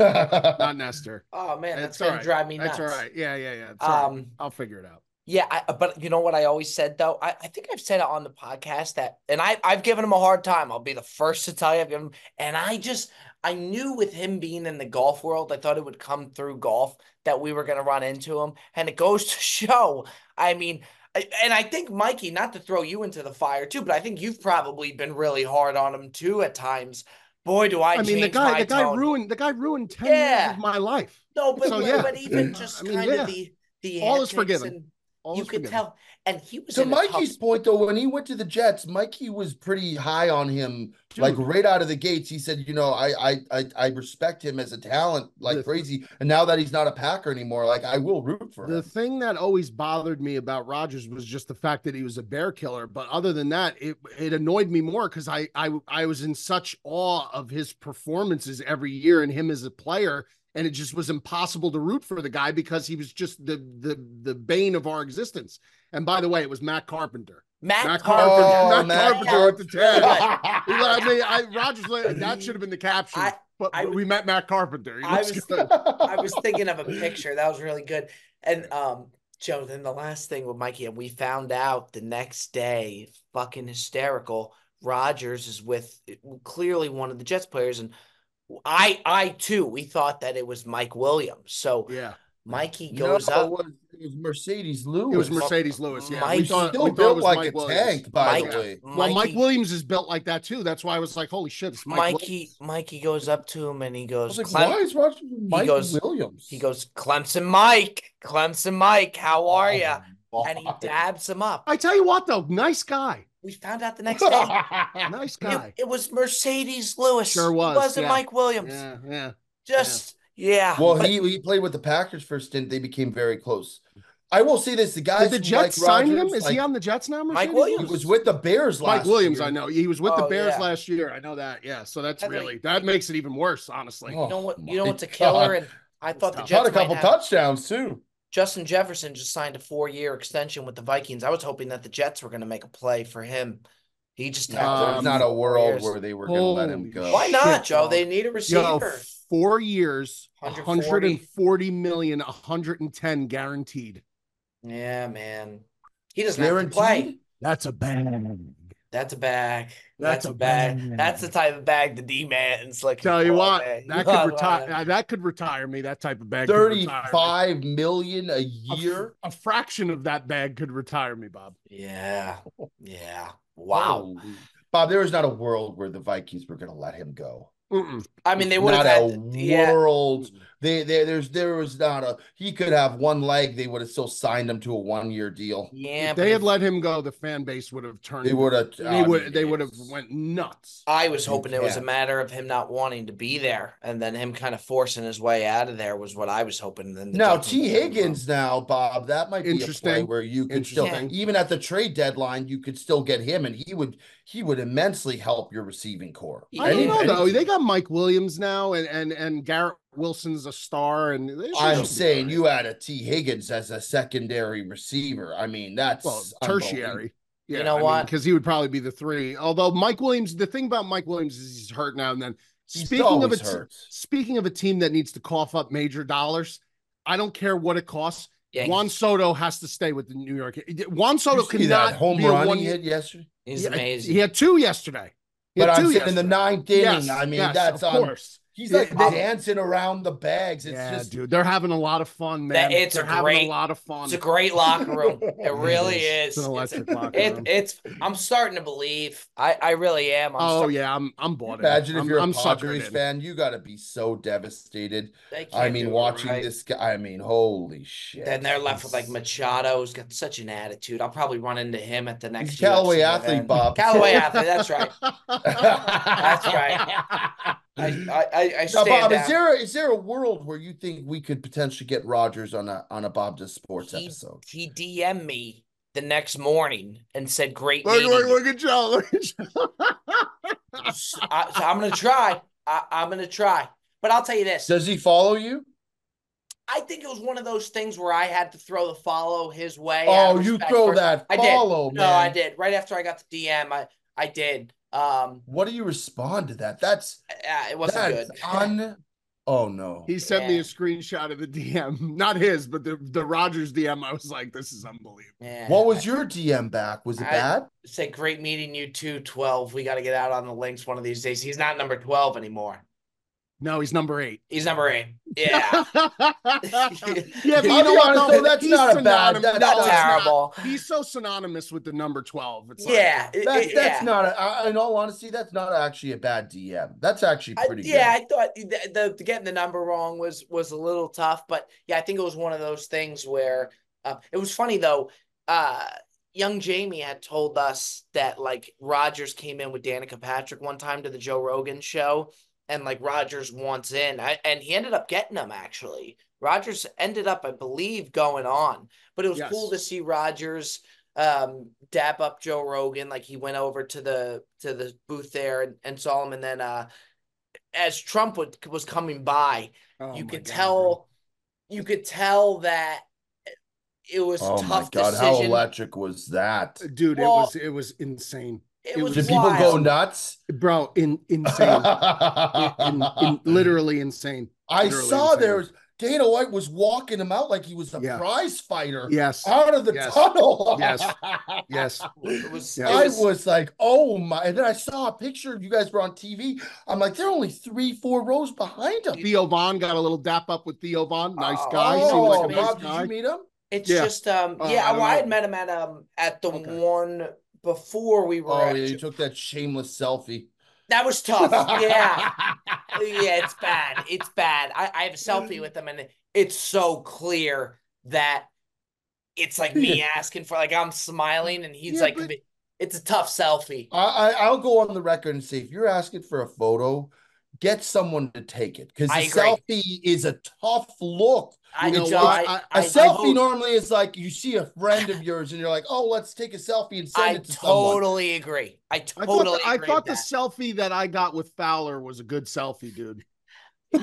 Speaker 4: Nestor.
Speaker 6: Oh man, that's going to drive me nuts.
Speaker 4: That's all right. Yeah. I'll figure it out.
Speaker 6: Yeah, but you know what I always said though? I think I've said it on the podcast that, and I've given him a hard time. I'll be the first to tell you I've given him, and I knew with him being in the golf world, I thought it would come through golf that we were going to run into him, and it goes to show. I mean, and I think Mikey, not to throw you into the fire too, but I think you've probably been really hard on him too at times. Boy, do I mean, the guy
Speaker 4: ruined 10 years of my life.
Speaker 6: No, but even just the
Speaker 4: all is forgiven.
Speaker 6: You could tell, and he was.
Speaker 5: To Mikey's point, though, when he went to the Jets, Mikey was pretty high on him, like right out of the gates. He said, I respect him as a talent like crazy, and now that he's not a Packer anymore, like I will root for him.
Speaker 4: The thing that always bothered me about Rodgers was just the fact that he was a bear killer. But other than that, it annoyed me more because I was in such awe of his performances every year and him as a player. And it just was impossible to root for the guy because he was just the bane of our existence. And by the way, it was Matt Carpenter.
Speaker 6: Matt Carpenter
Speaker 4: at the 10. Rodgers, that should have been the caption. But we met Matt Carpenter.
Speaker 6: I was thinking of a picture. That was really good. And Joe, then the last thing with Mikey, and we found out the next day, fucking hysterical. Rodgers is with clearly one of the Jets players, and I too, we thought that it was Mike Williams. So
Speaker 4: yeah,
Speaker 5: Mikey goes up. It was Mercedes Lewis.
Speaker 4: It was Mercedes Lewis. Yeah,
Speaker 5: we thought built like a tank. By the way,
Speaker 4: well, Mike Williams is built like that too. That's why I was like, "Holy shit!" It's
Speaker 6: Mikey goes up to him and he goes,
Speaker 5: "Why is Mike Williams?"
Speaker 6: He goes, "Clemson Mike, how are you?" And he dabs him up.
Speaker 4: I tell you what, though, nice guy.
Speaker 6: We found out the next day.
Speaker 4: Nice guy.
Speaker 6: It was Mercedes Lewis.
Speaker 4: Sure was.
Speaker 6: It wasn't Mike Williams.
Speaker 4: Yeah.
Speaker 5: Well, he played with the Packers for a stint. They became very close. I will say this: the guys.
Speaker 4: Did the Jets sign him? Is he on the Jets now?
Speaker 6: Mike Williams.
Speaker 5: He was with the Bears last.
Speaker 4: Mike Williams,
Speaker 5: year.
Speaker 4: I know. He was with the Bears last year. I know that. Yeah. So that makes it even worse, honestly.
Speaker 6: You know what? You know what's a killer? And I thought the Jets
Speaker 5: had a couple touchdowns too.
Speaker 6: Justin Jefferson just signed a 4-year extension with the Vikings. I was hoping that the Jets were going to make a play for him. He just
Speaker 5: there's not a world where they were going to let him go.
Speaker 6: Why not, Joe? They need a receiver.
Speaker 4: 4 years, 140 million, 110 guaranteed.
Speaker 6: Yeah, man. He doesn't have to play.
Speaker 4: That's a bang.
Speaker 6: That's a bag.
Speaker 4: That's
Speaker 6: That's a
Speaker 4: a
Speaker 6: bag.
Speaker 3: bag.
Speaker 6: That's the type of bag the D-man's looking
Speaker 4: Tell you
Speaker 6: for,
Speaker 4: what,
Speaker 6: man.
Speaker 4: that could retire. That could retire me. That type of bag could retire me.
Speaker 5: 35 million a year.
Speaker 4: A fraction of that bag could retire me, Bob.
Speaker 6: Yeah. Yeah. Wow.
Speaker 5: Holy. Bob, there is not a world where the Vikings were going to let him go.
Speaker 6: I mean, they would have
Speaker 5: Not
Speaker 6: had
Speaker 5: a world. There was not a. He could have one leg. They would have still signed him to a 1-year deal.
Speaker 6: Yeah,
Speaker 4: If they had let him go, the fan base would have turned.
Speaker 5: They would have.
Speaker 4: They would have went nuts.
Speaker 6: I was hoping it was a
Speaker 5: can't.
Speaker 6: matter of him not wanting to be there, and then him kind of forcing his way out of there was what I was hoping. Then
Speaker 5: Now T. Higgins, now Bob, that might be a play
Speaker 4: Interesting.
Speaker 5: where you could still,
Speaker 6: Interesting.
Speaker 5: even at the trade deadline, you could still get him, and he would immensely help your receiving core.
Speaker 6: Yeah.
Speaker 4: I don't know though.
Speaker 5: Anything.
Speaker 4: They got Mike Williams now, and Garrett Wilson's a star, and
Speaker 5: I'm saying you had a T. Higgins as a secondary receiver. I mean, that's
Speaker 4: tertiary. Yeah,
Speaker 6: You know what?
Speaker 4: Because he would probably be the 3. Although Mike Williams, the thing about Mike Williams is he's hurt now and then.
Speaker 5: He's
Speaker 4: Speaking of
Speaker 5: always
Speaker 4: a
Speaker 5: hurt.
Speaker 4: speaking of a team that needs to cough up major dollars, I don't care what it costs.
Speaker 6: Yankees.
Speaker 4: Juan Soto has to stay with the New York. Juan Soto
Speaker 5: You see that
Speaker 4: cannot
Speaker 5: home
Speaker 4: be a
Speaker 5: run
Speaker 4: one
Speaker 5: he hit yesterday.
Speaker 6: He's
Speaker 4: Yeah,
Speaker 6: amazing.
Speaker 4: He had 2 yesterday. He
Speaker 5: But
Speaker 4: had
Speaker 5: I'm
Speaker 4: 2
Speaker 5: saying in the
Speaker 4: yesterday.
Speaker 5: 9th inning.
Speaker 4: Yes,
Speaker 5: I mean,
Speaker 4: yes,
Speaker 5: that's
Speaker 4: of
Speaker 5: on.
Speaker 4: course.
Speaker 5: He's
Speaker 4: Yeah,
Speaker 5: like
Speaker 4: they-
Speaker 5: dancing around the bags. It's
Speaker 4: Yeah,
Speaker 5: just,
Speaker 4: dude, they're having a lot of fun, man.
Speaker 6: It's
Speaker 4: They're
Speaker 6: a
Speaker 4: having
Speaker 6: great-
Speaker 4: a lot of fun.
Speaker 6: It's a great locker room. It really
Speaker 4: It's
Speaker 6: is.
Speaker 4: an electric locker room.
Speaker 6: It's. I'm starting to believe. I really am.
Speaker 4: I'm bought in.
Speaker 5: imagine if you're a
Speaker 4: I'm suckered
Speaker 5: Padres
Speaker 4: in.
Speaker 5: fan, you got to be so devastated.
Speaker 6: They can't
Speaker 5: I
Speaker 6: do
Speaker 5: mean,
Speaker 6: it
Speaker 5: watching
Speaker 6: right.
Speaker 5: this guy. I mean, holy shit.
Speaker 6: Then they're left with like Machado, who's got such an attitude. I'll probably run into him at the next
Speaker 5: He's Callaway
Speaker 6: UFC
Speaker 5: athlete,
Speaker 6: event.
Speaker 5: Bob.
Speaker 6: Callaway athlete. That's right. That's right. I
Speaker 5: Now,
Speaker 6: stand
Speaker 5: Bob,
Speaker 6: down.
Speaker 5: is there a world where you think we could potentially get Rogers on a Bob Does Sports episode?
Speaker 6: He DM'd me the next morning and said, "Great meeting you."
Speaker 4: Look at Joe. Look at Joe.
Speaker 6: So I'm gonna try. I'm gonna try. But I'll tell you this.
Speaker 5: Does he follow you?
Speaker 6: I think it was one of those things where I had to throw the follow his way.
Speaker 5: Oh,
Speaker 6: out of
Speaker 5: you
Speaker 6: respect
Speaker 5: throw
Speaker 6: for-
Speaker 5: that
Speaker 6: I
Speaker 5: follow,
Speaker 6: did.
Speaker 5: man.
Speaker 6: No, I did. Right after I got the DM, I did.
Speaker 5: What do you respond to that? That's
Speaker 6: It wasn't good.
Speaker 5: Oh no.
Speaker 4: He sent me
Speaker 6: Yeah.
Speaker 4: a screenshot of the DM, not his, but the Rogers DM. I was like, this is unbelievable.
Speaker 6: Yeah.
Speaker 5: What was your DM back? Was it
Speaker 6: I-
Speaker 5: bad?
Speaker 6: Say, great meeting you too, 12. We got to get out on the links one of these days. He's not number 12 anymore.
Speaker 4: No, he's number 8.
Speaker 6: He's number 8. Yeah.
Speaker 4: yeah, but
Speaker 5: I'll
Speaker 4: you
Speaker 5: be
Speaker 4: know what?
Speaker 5: honest,
Speaker 4: though?
Speaker 5: though, that's
Speaker 4: He's
Speaker 5: not a bad-
Speaker 4: synonymous-
Speaker 5: that's
Speaker 6: Not
Speaker 4: no, it's
Speaker 6: terrible.
Speaker 4: He's so synonymous with the number 12. It's like,
Speaker 6: Yeah.
Speaker 5: That's
Speaker 6: yeah.
Speaker 5: not in all honesty, that's not actually a bad DM. That's actually pretty good.
Speaker 6: I thought the getting the number wrong was a little tough, but yeah, I think it was one of those things where it was funny though. Young Jamie had told us that like Rogers came in with Danica Patrick one time to the Joe Rogan show, and like Rogers wants in, and he ended up getting him actually. Rogers ended up, I believe, going on, but it was
Speaker 4: Yes.
Speaker 6: cool to see Rogers dap up Joe Rogan. Like he went over to the booth there and saw him, and then as Trump was coming by,
Speaker 4: Oh
Speaker 6: you
Speaker 4: my
Speaker 6: could
Speaker 4: God,
Speaker 6: tell you could tell that it was
Speaker 5: Oh
Speaker 6: a
Speaker 5: my
Speaker 6: tough
Speaker 5: God, how
Speaker 6: decision.
Speaker 5: electric was that?
Speaker 4: bro. Dude,
Speaker 6: Well,
Speaker 4: it was insane.
Speaker 6: It
Speaker 4: it
Speaker 6: was
Speaker 5: Did people
Speaker 6: wild.
Speaker 5: go nuts?
Speaker 4: Bro, insane. Literally insane.
Speaker 5: I
Speaker 4: Literally
Speaker 5: saw
Speaker 4: insane.
Speaker 5: there was Dana White was walking him out like he was a
Speaker 4: Yeah.
Speaker 5: prize fighter
Speaker 4: Yes.
Speaker 5: out of the
Speaker 4: Yes.
Speaker 5: tunnel.
Speaker 4: Yes. Yes.
Speaker 6: It was,
Speaker 4: Yeah.
Speaker 6: it
Speaker 5: I
Speaker 6: was-
Speaker 5: was like, oh my. And then I saw a picture. You guys were on TV. I'm like, they're only 3-4 rows behind him.
Speaker 4: Theo Vaughn got a little dap up with Theo Vaughn. Nice
Speaker 6: Oh,
Speaker 4: guy. Seemed
Speaker 5: Oh,
Speaker 4: like a
Speaker 6: amazing.
Speaker 4: nice
Speaker 5: Bob, did
Speaker 4: guy.
Speaker 5: you meet him?
Speaker 6: It's
Speaker 4: Yeah.
Speaker 6: just
Speaker 4: I
Speaker 6: yeah.
Speaker 4: don't
Speaker 6: Well, I had
Speaker 4: know.
Speaker 6: met him at the
Speaker 4: Okay.
Speaker 6: one before we were.
Speaker 5: Oh,
Speaker 6: at
Speaker 5: yeah, you took that shameless selfie.
Speaker 6: That was tough. Yeah. Yeah, it's bad. It's bad. I have a selfie with him, and it's so clear that it's like me asking for, like, I'm smiling, and he's
Speaker 5: Yeah,
Speaker 6: like,
Speaker 5: but-
Speaker 6: it's a tough selfie.
Speaker 5: I'll go on the record and say, if you're asking for a photo, get someone to take it, because
Speaker 6: I
Speaker 5: the
Speaker 6: agree.
Speaker 5: selfie is a tough look.
Speaker 6: I
Speaker 4: know
Speaker 6: Joe,
Speaker 4: what?
Speaker 5: A selfie
Speaker 6: vote-
Speaker 5: normally is like you see a friend of yours and you're like, oh, let's take a selfie and send
Speaker 6: I
Speaker 5: it to someone.
Speaker 6: totally agree. I
Speaker 4: I
Speaker 6: totally
Speaker 4: thought,
Speaker 6: agree with
Speaker 4: the
Speaker 6: that.
Speaker 4: selfie that I got with Fowler was a good selfie, dude.
Speaker 6: Show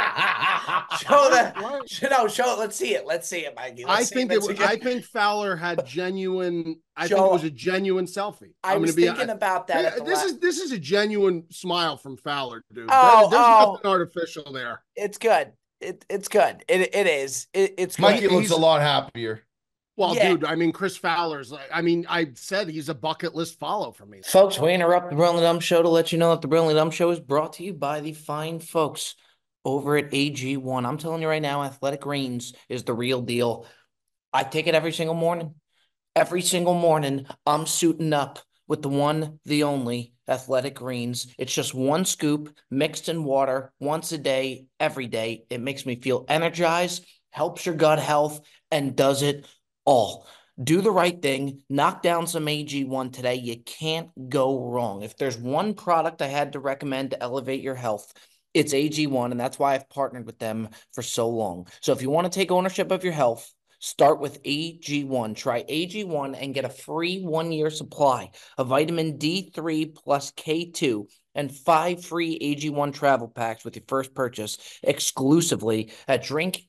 Speaker 6: that. Show it. Let's see it. Let's see it, Mikey.
Speaker 4: I
Speaker 6: Let's see
Speaker 4: think
Speaker 6: it.
Speaker 4: it was, I think Fowler had genuine. I think
Speaker 6: Joe,
Speaker 4: it was a genuine selfie.
Speaker 6: I
Speaker 4: I'm
Speaker 6: was
Speaker 4: gonna be-
Speaker 6: thinking about that. At the
Speaker 4: this is a genuine smile from Fowler, dude.
Speaker 6: Oh,
Speaker 4: There's
Speaker 6: oh.
Speaker 4: nothing artificial there.
Speaker 6: It's good. It's good. It's good. It's good.
Speaker 5: Mikey
Speaker 4: He's-
Speaker 5: looks a lot happier.
Speaker 4: Well,
Speaker 6: Yeah.
Speaker 4: dude, I mean, Chris Fowler's like, I mean, I said he's a bucket list follow for me.
Speaker 3: Folks, we interrupt the Brilliantly Dumb Show to let you know that the Brilliantly Dumb Show is brought to you by the fine folks over at AG1. I'm telling you right now, Athletic Greens is the real deal. I take it every single morning. Every single morning, I'm suiting up with the one, the only Athletic Greens. It's just one scoop mixed in water once a day, every day. It makes me feel energized, helps your gut health, and does it all. Do the right thing. Knock down some AG1 today. You can't go wrong. If there's one product I had to recommend to elevate your health, it's AG1, and that's why I've partnered with them for so long. So if you want to take ownership of your health, start with AG1. Try AG1 and get a free 1-year supply of vitamin D3 plus K2 and 5 free AG1 travel packs with your first purchase exclusively at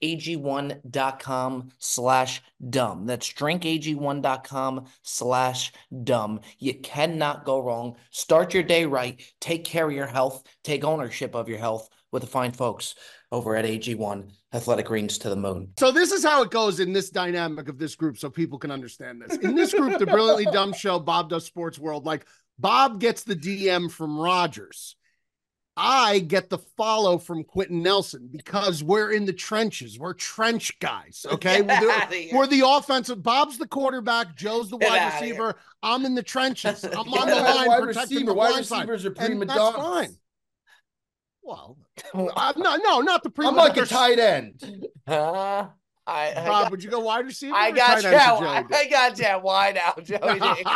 Speaker 3: drinkag1.com/dumb. That's drinkag1.com/dumb. You cannot go wrong. Start your day right. Take care of your health. Take ownership of your health with the fine folks over at AG1. Athletic Greens to the moon.
Speaker 4: So this is how it goes in this dynamic of this group so people can understand this. In this group, the Brilliantly Dumb Show, Bob Does Sports World, like Bob gets the DM from Rogers. I get the follow from Quentin Nelson because we're in the trenches. We're trench guys, okay? We're the offensive. Bob's the quarterback. Joe's the wide receiver. I'm in the trenches. I'm on the line protecting the
Speaker 5: wide
Speaker 4: blind side.
Speaker 5: receivers are prima
Speaker 4: That's
Speaker 5: donnas.
Speaker 4: fine. Well, no, not the prima.
Speaker 5: I'm like a tight end.
Speaker 4: Bob, would you go wide receiver?
Speaker 6: I got you. I got you. Wide out, Joey.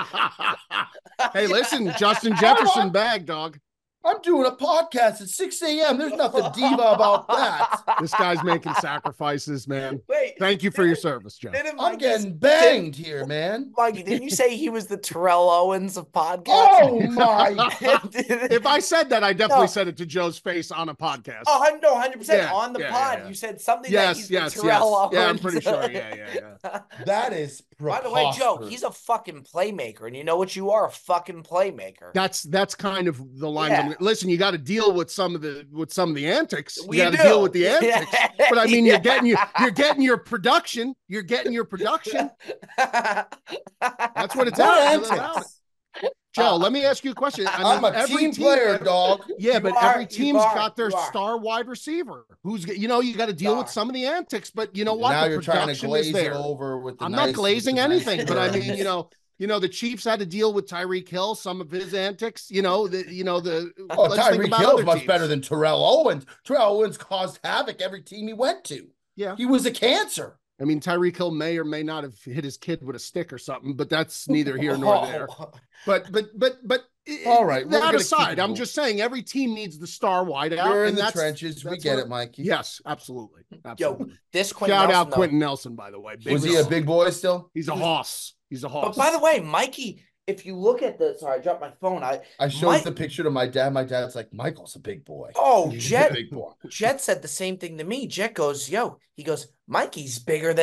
Speaker 4: Hey, listen, Justin Jefferson bag, dog.
Speaker 5: I'm doing a podcast at 6 a.m. There's nothing diva about that.
Speaker 4: This guy's making sacrifices, man.
Speaker 6: Wait.
Speaker 4: Thank you for your service, Joe.
Speaker 5: I'm getting banged here, man.
Speaker 6: Mikey, didn't you say he was the Terrell Owens of podcasts?
Speaker 5: Oh, my.
Speaker 4: If I said that, I definitely said it to Joe's face on a podcast.
Speaker 6: Oh, no, 100%.
Speaker 4: Yeah,
Speaker 6: on the pod.
Speaker 4: yeah.
Speaker 6: You said something
Speaker 4: Yes.
Speaker 6: the Terrell Owens.
Speaker 4: Yeah, I'm pretty sure. Yeah.
Speaker 5: That is
Speaker 6: By the way, Joe, he's a fucking playmaker. And you know what? You are a fucking playmaker.
Speaker 4: That's kind of the line.
Speaker 6: Yeah.
Speaker 4: Listen, you got to deal with some of the antics. You
Speaker 6: We
Speaker 4: got to
Speaker 6: do.
Speaker 4: deal with the antics. But I mean,
Speaker 6: Yeah.
Speaker 4: you're getting your production. You're getting your production. That's what it's about. Joe, let me ask you a question.
Speaker 5: I'm a team player, dog.
Speaker 4: Yeah, but
Speaker 6: are,
Speaker 4: every
Speaker 6: you
Speaker 4: team's
Speaker 6: are,
Speaker 4: got their
Speaker 6: you are.
Speaker 4: star wide receiver. Who's you got to deal with some of the antics. But you know what?
Speaker 5: Now
Speaker 4: The
Speaker 5: you're trying to
Speaker 4: production
Speaker 5: glaze
Speaker 4: is
Speaker 5: it
Speaker 4: there.
Speaker 5: over with the
Speaker 4: I'm
Speaker 5: nice,
Speaker 4: not glazing
Speaker 5: nice
Speaker 4: anything, but I
Speaker 5: words.
Speaker 4: mean, the Chiefs had to deal with Tyreek Hill, some of his antics. Let's think
Speaker 5: Tyreek
Speaker 4: about
Speaker 5: Hill's
Speaker 4: other
Speaker 5: much
Speaker 4: teams.
Speaker 5: better than Terrell Owens. Terrell Owens caused havoc every team he went to.
Speaker 4: Yeah.
Speaker 5: He was a cancer.
Speaker 4: I mean, Tyreek Hill may or may not have hit his kid with a stick or something, but that's neither here nor there. But
Speaker 5: All right, we're
Speaker 4: that
Speaker 5: gonna
Speaker 4: aside,
Speaker 5: keep it
Speaker 4: I'm
Speaker 5: moving.
Speaker 4: just saying every team needs the star wide out.
Speaker 5: You're in
Speaker 4: and
Speaker 5: the
Speaker 4: that's-
Speaker 5: trenches. We
Speaker 4: that's
Speaker 5: get
Speaker 4: what-
Speaker 5: it, Mikey.
Speaker 4: Yes, absolutely.
Speaker 6: Yo, this Quentin
Speaker 4: Shout
Speaker 6: Nelson,
Speaker 4: out Quentin Nelson, by the way.
Speaker 5: Was he a big boy still?
Speaker 4: He's a hoss. He's a hoss.
Speaker 6: But by the way, Mikey, if you look at the sorry, I dropped my phone.
Speaker 5: I showed the picture to my dad. My dad's like, Michael's a big boy.
Speaker 6: Oh,
Speaker 5: He's
Speaker 6: Jet.
Speaker 5: a big boy.
Speaker 6: Jet said the same thing to me. Jet goes, he goes, Mikey's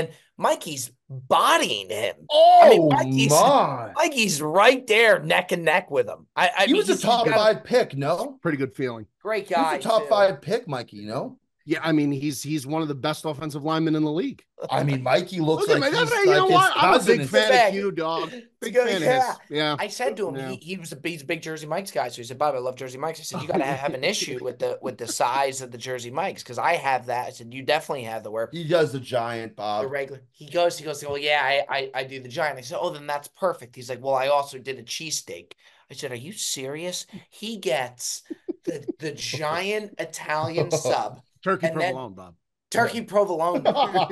Speaker 6: bodying him.
Speaker 5: Oh,
Speaker 6: Mikey's right there, neck and neck with him.
Speaker 5: He was a top 5 pick, no?
Speaker 4: Pretty good feeling.
Speaker 6: Great
Speaker 5: He
Speaker 6: guy.
Speaker 5: was a top 5 pick, Mikey, you know?
Speaker 4: Yeah, I mean, he's one of the best offensive linemen in the league.
Speaker 5: I mean, Mikey looks
Speaker 4: Look at
Speaker 5: like
Speaker 4: me.
Speaker 5: he's
Speaker 4: You know
Speaker 5: like
Speaker 4: what?
Speaker 5: his
Speaker 4: I'm a
Speaker 5: cousin.
Speaker 4: big fan of you, dog. Big fan of his. Yeah.
Speaker 6: I said to him,
Speaker 4: Yeah.
Speaker 6: he's a big Jersey Mike's guy. So he said, Bob, I love Jersey Mike's. I said, you got to have an issue with the size of the Jersey Mike's because I have that. I said, you definitely have the where
Speaker 5: He does the giant,
Speaker 6: the
Speaker 5: Bob.
Speaker 6: regular. He goes, well, yeah, I do the giant. I said, oh, then that's perfect. He's like, well, I also did a cheesesteak. I said, are you serious? He gets the giant Italian sub.
Speaker 4: Turkey
Speaker 6: And then-
Speaker 4: provolone, Bob.
Speaker 6: Turkey provolone.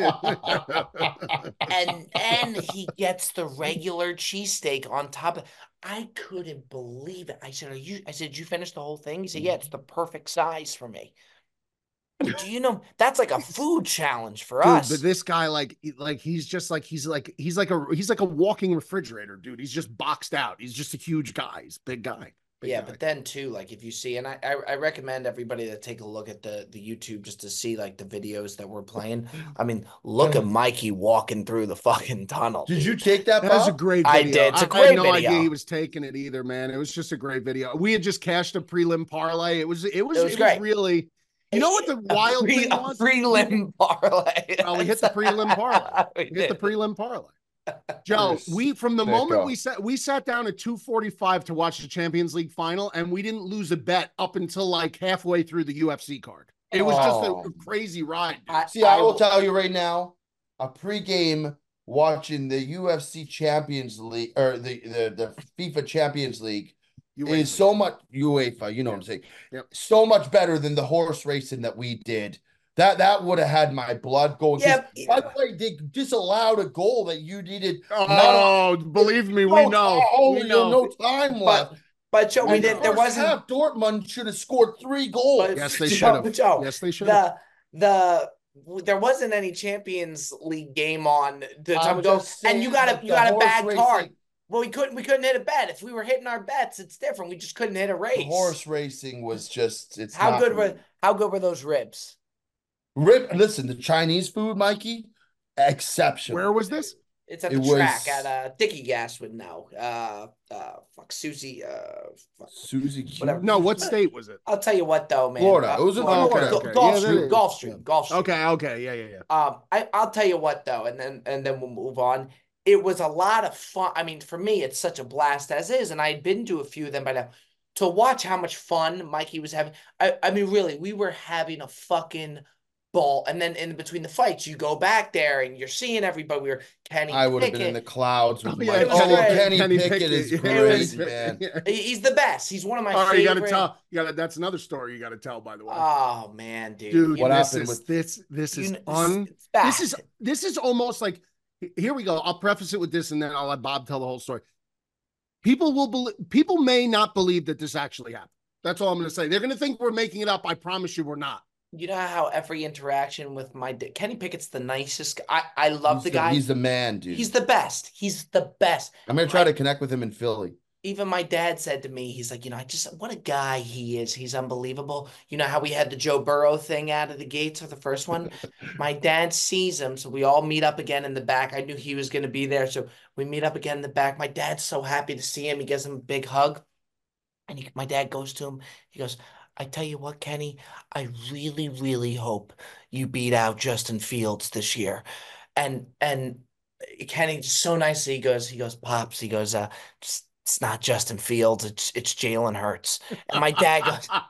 Speaker 6: and he gets the regular cheesesteak on top of I couldn't believe it. I said, did you finish the whole thing? He said, yeah, it's the perfect size for me. Do you know that's like a food challenge for
Speaker 4: Dude,
Speaker 6: us?
Speaker 4: but this guy, he's like a walking refrigerator, dude. He's just boxed out. He's just a huge guy. He's a big guy.
Speaker 6: Yeah, but then too, like if you see, and I recommend everybody to take a look at the YouTube just to see like the videos that we're playing. I mean, look at Mikey walking through the fucking tunnel.
Speaker 5: Did you take that,
Speaker 4: That was a
Speaker 5: Bob?
Speaker 4: great
Speaker 6: I
Speaker 4: video.
Speaker 6: did. It's a
Speaker 4: I
Speaker 6: great
Speaker 4: had no
Speaker 6: video.
Speaker 4: idea he was taking it either, man. It was just a great video. We had just cashed a prelim parlay. It was
Speaker 6: great.
Speaker 4: really. You know what the wild thing was?
Speaker 6: Prelim parlay.
Speaker 4: Oh, we hit the prelim parlay.
Speaker 6: We
Speaker 4: We hit the
Speaker 6: did.
Speaker 4: prelim parlay. Joe, from the moment we sat down at 2:45 to watch the Champions League final, and we didn't lose a bet up until like halfway through the UFC card. It was just a crazy ride.
Speaker 5: I will tell you right now, a pregame watching the UFC Champions League or the FIFA Champions League is so much UEFA, you know what I'm saying?
Speaker 4: Yep.
Speaker 5: So much better than the horse racing that we did. That would have had my blood going.
Speaker 6: Yeah.
Speaker 5: By the way, they disallowed a goal that you needed.
Speaker 4: Oh, believe me, we know. We know.
Speaker 5: No time left.
Speaker 6: But Joe, we didn't. There wasn't.
Speaker 5: Half Dortmund should have scored 3 goals.
Speaker 4: Yes, they should have.
Speaker 6: Joe,
Speaker 4: yes, they should have.
Speaker 6: There wasn't any Champions League game on the time ago, and you got a bad card. Well, we couldn't hit a bet. If we were hitting our bets, it's different. We just couldn't hit a race.
Speaker 5: The horse racing was just
Speaker 6: how good were those ribs?
Speaker 5: Listen, the Chinese food, Mikey, exceptional.
Speaker 4: Where was this?
Speaker 6: It's at the track at Dickie Gaswood now. Susie.
Speaker 5: Susie.
Speaker 6: Whatever.
Speaker 4: No, what state was it?
Speaker 6: I'll tell you what though, man.
Speaker 5: Florida. It was in Florida.
Speaker 6: Okay. Gulf Stream.
Speaker 4: Okay. Yeah.
Speaker 6: I'll tell you what though, and then we'll move on. It was a lot of fun. I mean, for me, it's such a blast as is, and I'd been to a few of them by now. To watch how much fun Mikey was having. I mean, really, we were having a fucking ball. And then in between the fights, you go back there and you're seeing everybody. We were Kenny
Speaker 5: I would have been in the clouds with
Speaker 6: Kenny
Speaker 5: Pickett is great, man.
Speaker 6: He's the best. He's one of my
Speaker 4: favorite.
Speaker 6: You gotta
Speaker 4: tell. That's another story you got to tell, by the way.
Speaker 6: Oh man, dude.
Speaker 5: What happened with
Speaker 4: this? This is almost like. Here we go. I'll preface it with this, and then I'll let Bob tell the whole story. People may not believe that this actually happened. That's all I'm going to say. They're going to think we're making it up. I promise you, we're not.
Speaker 6: You know how every interaction with Kenny Pickett's the nicest guy. I love the guy.
Speaker 5: He's the man, dude.
Speaker 6: He's the best. He's the best.
Speaker 5: I'm going to try to connect with him in Philly.
Speaker 6: Even my dad said to me, he's like, what a guy he is. He's unbelievable. You know how we had the Joe Burrow thing out of the gates for the first one? My dad sees him, so we all meet up again in the back. I knew he was going to be there, so we meet up again in the back. My dad's so happy to see him. He gives him a big hug. And my dad goes to him. He goes, I tell you what, Kenny, I really, really hope you beat out Justin Fields this year. And Kenny just so nicely, he goes, Pops, he goes, it's not Justin Fields, it's Jalen Hurts. And my dad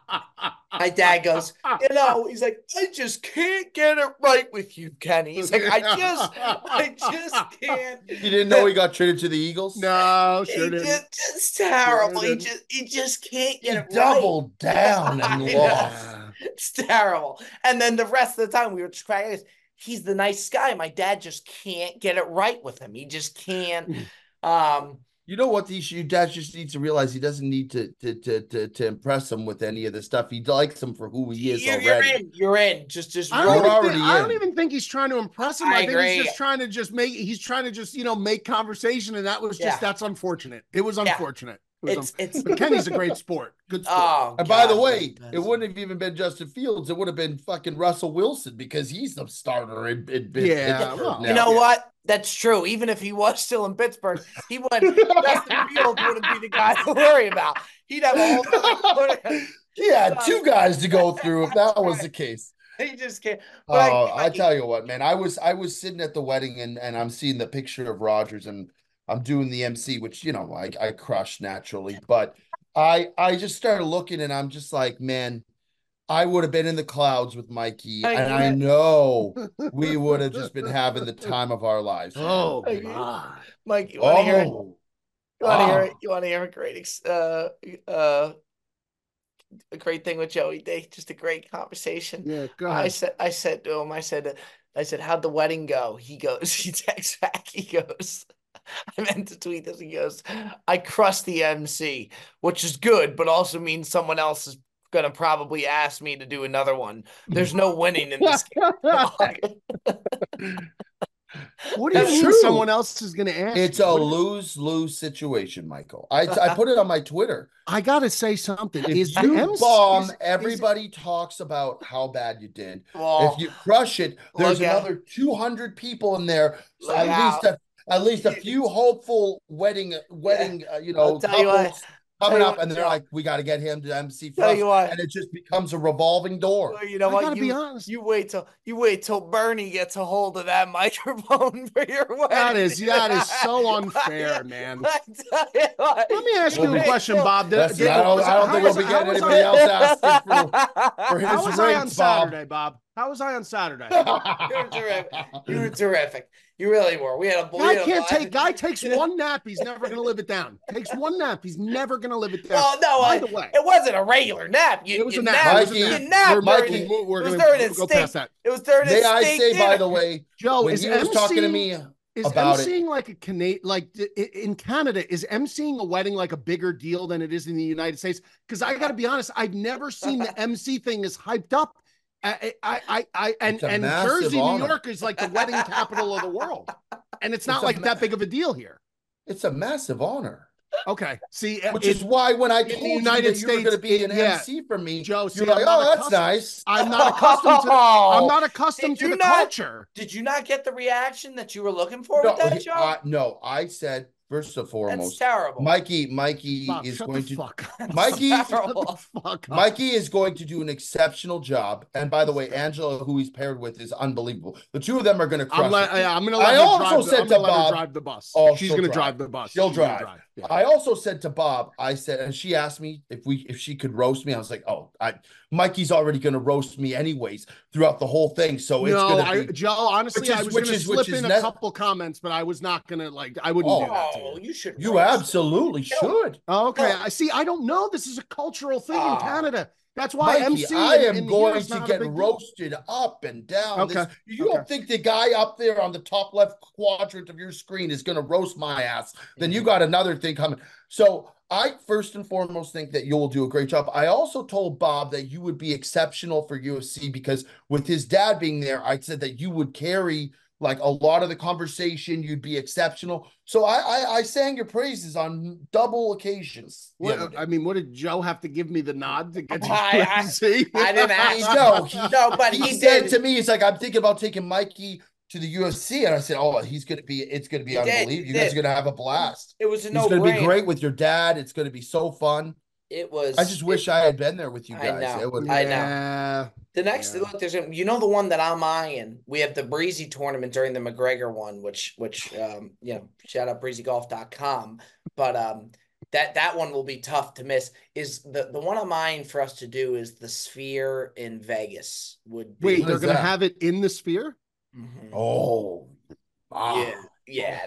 Speaker 6: goes, he's like, I just can't get it right with you, Kenny. He's like, I just can't.
Speaker 5: You didn't know he got traded to the Eagles?
Speaker 4: No, sure didn't.
Speaker 6: It's terrible. He just can't get it right.
Speaker 5: Doubled down and lost.
Speaker 6: It's terrible. And then the rest of the time we were just cracking. He's the nice guy. My dad just can't get it right with him. He just can't.
Speaker 5: You know what? Your dad just needs to realize he doesn't need to impress him with any of the stuff. He likes him for who he is already.
Speaker 6: You're in. Just
Speaker 4: I don't even think he's trying to impress him. I think he's just trying to just make conversation, and that was that's unfortunate. It was unfortunate. But Kenny's a great sport. Good sport.
Speaker 5: Oh, and by the way, it wouldn't have even been Justin Fields. It would have been fucking Russell Wilson because he's the starter in Pittsburgh.
Speaker 6: Well, you know what? That's true. Even if he was still in Pittsburgh, Justin Fields wouldn't be the guy to worry about. He'd have a whole
Speaker 5: He had 2 guys to go through if that was the case.
Speaker 6: He just can't.
Speaker 5: I tell you what, man. I was sitting at the wedding and I'm seeing the picture of Rodgers and I'm doing the MC, which, I crush naturally. But I just started looking and I'm just like, man, I would have been in the clouds with Mikey. And I know we would have just been having the time of our lives.
Speaker 4: Oh, my.
Speaker 6: Mike, you want to hear it? You want to hear a great thing with Joey Day? Just a great conversation.
Speaker 4: Yeah, go ahead.
Speaker 6: I said to him, I said, how'd the wedding go? He texts back, he goes, I meant to tweet this. He goes, I crushed the MC, which is good, but also means someone else is going to probably ask me to do another one. There's no winning in this game.
Speaker 4: What do you mean someone else is going to ask?
Speaker 5: It's a lose-lose situation, Michael. I put it on my Twitter.
Speaker 4: I got to say something.
Speaker 5: If you bomb, everybody talks about how bad you did. Well, if you crush it, there's another 200 people in there. So at least a few hopeful wedding, couples coming up, and they're like, we got to get him to MC for us, and it just becomes a revolving door.
Speaker 6: Well, you know what?
Speaker 4: I gotta be honest.
Speaker 6: You wait till Bernie gets a hold of that microphone for your wedding.
Speaker 4: That is so unfair, man.
Speaker 6: I tell you what,
Speaker 4: Let me ask you a question, Bob.
Speaker 5: I don't think we'll be getting anybody else asking for his
Speaker 4: How was I on
Speaker 5: rings,
Speaker 4: Saturday, Bob? How was I on Saturday?
Speaker 6: You were terrific. You were terrific. You really were. We had a boy.
Speaker 4: Guy takes one nap. He's never going to live it down. Takes one nap. He's never going to live it down.
Speaker 6: Well, no,
Speaker 4: by the way,
Speaker 6: it wasn't a regular nap.
Speaker 4: It was a nap.
Speaker 5: Mikey,
Speaker 4: we're going to go past that.
Speaker 6: It was during
Speaker 5: May I say, by the way,
Speaker 4: Joe,
Speaker 5: when
Speaker 4: is
Speaker 5: he was talking to me about
Speaker 4: emceeing like a Canadian, like in Canada, is emceeing a wedding like a bigger deal than it is in the United States? Because I got to be honest, I've never seen the MC thing as hyped up. And Jersey,
Speaker 5: honor.
Speaker 4: New York is like the wedding capital of the world, and it's not like that big of a deal here.
Speaker 5: It's a massive honor.
Speaker 4: Okay, see,
Speaker 5: which is why when I told you that you were going to be an MC for me,
Speaker 4: Joe,
Speaker 5: you're like, "Oh, that's nice."
Speaker 4: I'm not accustomed to. I'm not accustomed to the culture.
Speaker 6: Did you not get the reaction that you were looking for with that, Joe?
Speaker 5: No, I said first and foremost,
Speaker 6: that's terrible.
Speaker 5: Mikey
Speaker 4: Bob,
Speaker 5: is
Speaker 4: shut
Speaker 5: going
Speaker 4: the
Speaker 5: to
Speaker 4: fuck up.
Speaker 5: Mikey is going to do an exceptional job. And by the way, Angela, who he's paired with, is unbelievable. The two of them are going to crush it.
Speaker 4: I'm going to let her drive the bus.
Speaker 5: Oh,
Speaker 4: she's going to drive the bus.
Speaker 5: She'll drive. Yeah. I also said to Bob, I said, and she asked me if she could roast me. I was like, Mikey's already going to roast me anyways throughout the whole thing. So it's going to be
Speaker 4: Joe. Honestly, I was going to slip in a couple comments, but I was not going to I wouldn't do that.
Speaker 6: You should.
Speaker 5: You absolutely should.
Speaker 4: Okay, I see. I don't know. This is a cultural thing in Canada. That's why
Speaker 5: Mikey,
Speaker 4: MC.
Speaker 5: I am going to get roasted up and down.
Speaker 4: Okay.
Speaker 5: You don't think the guy up there on the top left quadrant of your screen is going to roast my ass? Then you got another thing coming. So I first and foremost think that you'll do a great job. I also told Bob that you would be exceptional for UFC because with his dad being there, I said that you would carry like a lot of the conversation. You'd be exceptional. So I sang your praises on double occasions.
Speaker 4: What did Joe have to give me the nod to get to
Speaker 6: UFC? I didn't ask. No, but
Speaker 5: he said to me, he's like, I'm thinking about taking Mikey to the UFC, and I said, "Oh, it's going to be unbelievable. You guys are going to have a blast.
Speaker 6: It was a no-brainer.
Speaker 5: It's going to be great with your dad. It's going to be so fun."
Speaker 6: It was.
Speaker 5: I just wish I had been there with you guys.
Speaker 6: I know. The next look, there's the one that I'm eyeing. We have the Breezy tournament during the McGregor one, which shout out breezygolf.com. But that one will be tough to miss. Is the one I'm eyeing for us to do is the Sphere in Vegas.
Speaker 4: Wait, they're going to have it in the Sphere?
Speaker 6: Mm-hmm.
Speaker 5: Oh, wow.
Speaker 6: Yeah,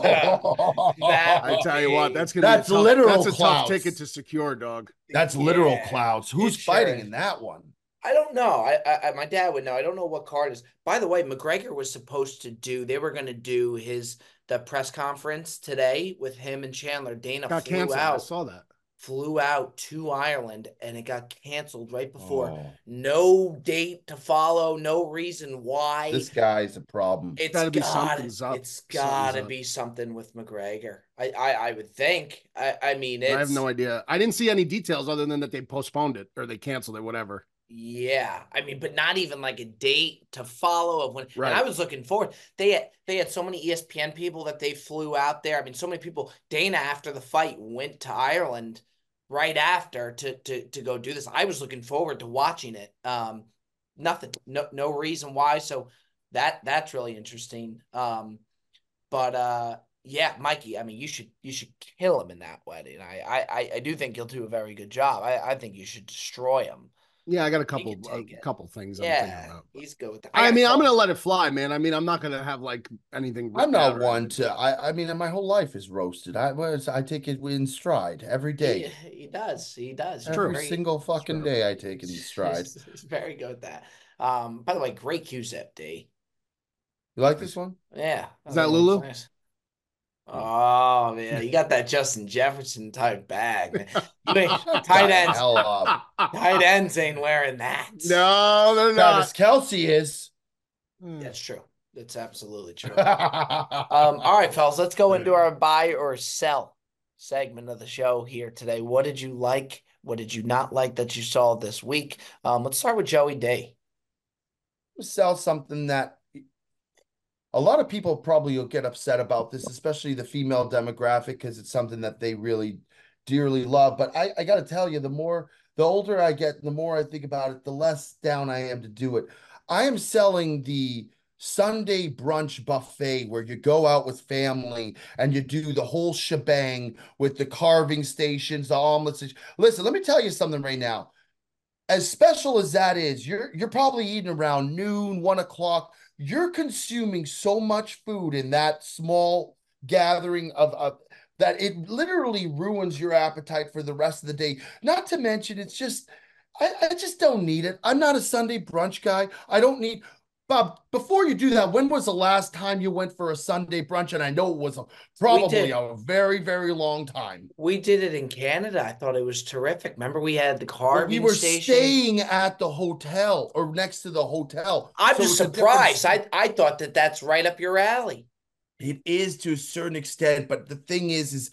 Speaker 5: I
Speaker 4: tell you what, that's a tough ticket to secure, dog.
Speaker 5: That's literal clouds. Who's fighting in that one?
Speaker 6: I don't know. I my dad would know. I don't know what card is. By the way, McGregor was supposed to do. They were going to do the press conference today with him and Chandler. Dana
Speaker 4: got canceled. I saw that.
Speaker 6: Flew out to Ireland and it got canceled right before. No date to follow, no reason why.
Speaker 5: This guy's a problem.
Speaker 6: It's got to be something's up. It's got to be something with McGregor. I would think. I mean, I
Speaker 4: have no idea. I didn't see any details other than that they postponed it or they canceled it, whatever.
Speaker 6: Yeah, I mean, but not even like a date to follow of when. Right. And I was looking forward. They had so many ESPN people that they flew out there. I mean, so many people. Dana after the fight went to Ireland right after to go do this. I was looking forward to watching it. Nothing, no reason why. So that's really interesting. Yeah, Mikey. I mean, you should kill him in that wedding. I do think you'll do a very good job. I think you should destroy him.
Speaker 4: Yeah, I got a couple things. I'm thinking about.
Speaker 6: He's good with that.
Speaker 4: I'm going to let it fly, man. I mean, I'm not going to have like anything.
Speaker 5: I'm not one to. I mean, my whole life is roasted. I take it in stride every day.
Speaker 6: He does.
Speaker 5: Every single fucking day, I take it in stride.
Speaker 6: He's very good at that. By the way, great Q-Zip, D.
Speaker 5: You like this one?
Speaker 6: Yeah.
Speaker 4: Is that Lulu?
Speaker 6: Nice. Oh man, you got that Justin Jefferson type bag, man. Tight ends ain't wearing that.
Speaker 4: No, they're not.
Speaker 5: Travis Kelce is.
Speaker 6: That's true. That's absolutely true. All right, fellas, let's go into our buy or sell segment of the show here today. What did you like? What did you not like that you saw this week? Let's start with Joey D.
Speaker 5: Sell something that. A lot of people probably will get upset about this, especially the female demographic, because it's something that they really dearly love. But I got to tell you, the older I get, the more I think about it, the less down I am to do it. I am selling the Sunday brunch buffet where you go out with family and you do the whole shebang with the carving stations, the omelets. Listen, let me tell you something right now. As special as that is, you're probably eating around noon, 1 o'clock. You're consuming so much food in that small gathering of that it literally ruins your appetite for the rest of the day. Not to mention, it's just I just don't need it. I'm not a Sunday brunch guy. I don't need Bob, before you do that, when was the last time you went for a Sunday brunch? And I know it was probably a very, very long time.
Speaker 6: We did it in Canada. I thought it was terrific. Remember, we had the carving
Speaker 5: we were
Speaker 6: station?
Speaker 5: Staying at the hotel or next to the hotel.
Speaker 6: I'm just surprised. I thought that's right up your alley.
Speaker 5: It is to a certain extent, but the thing is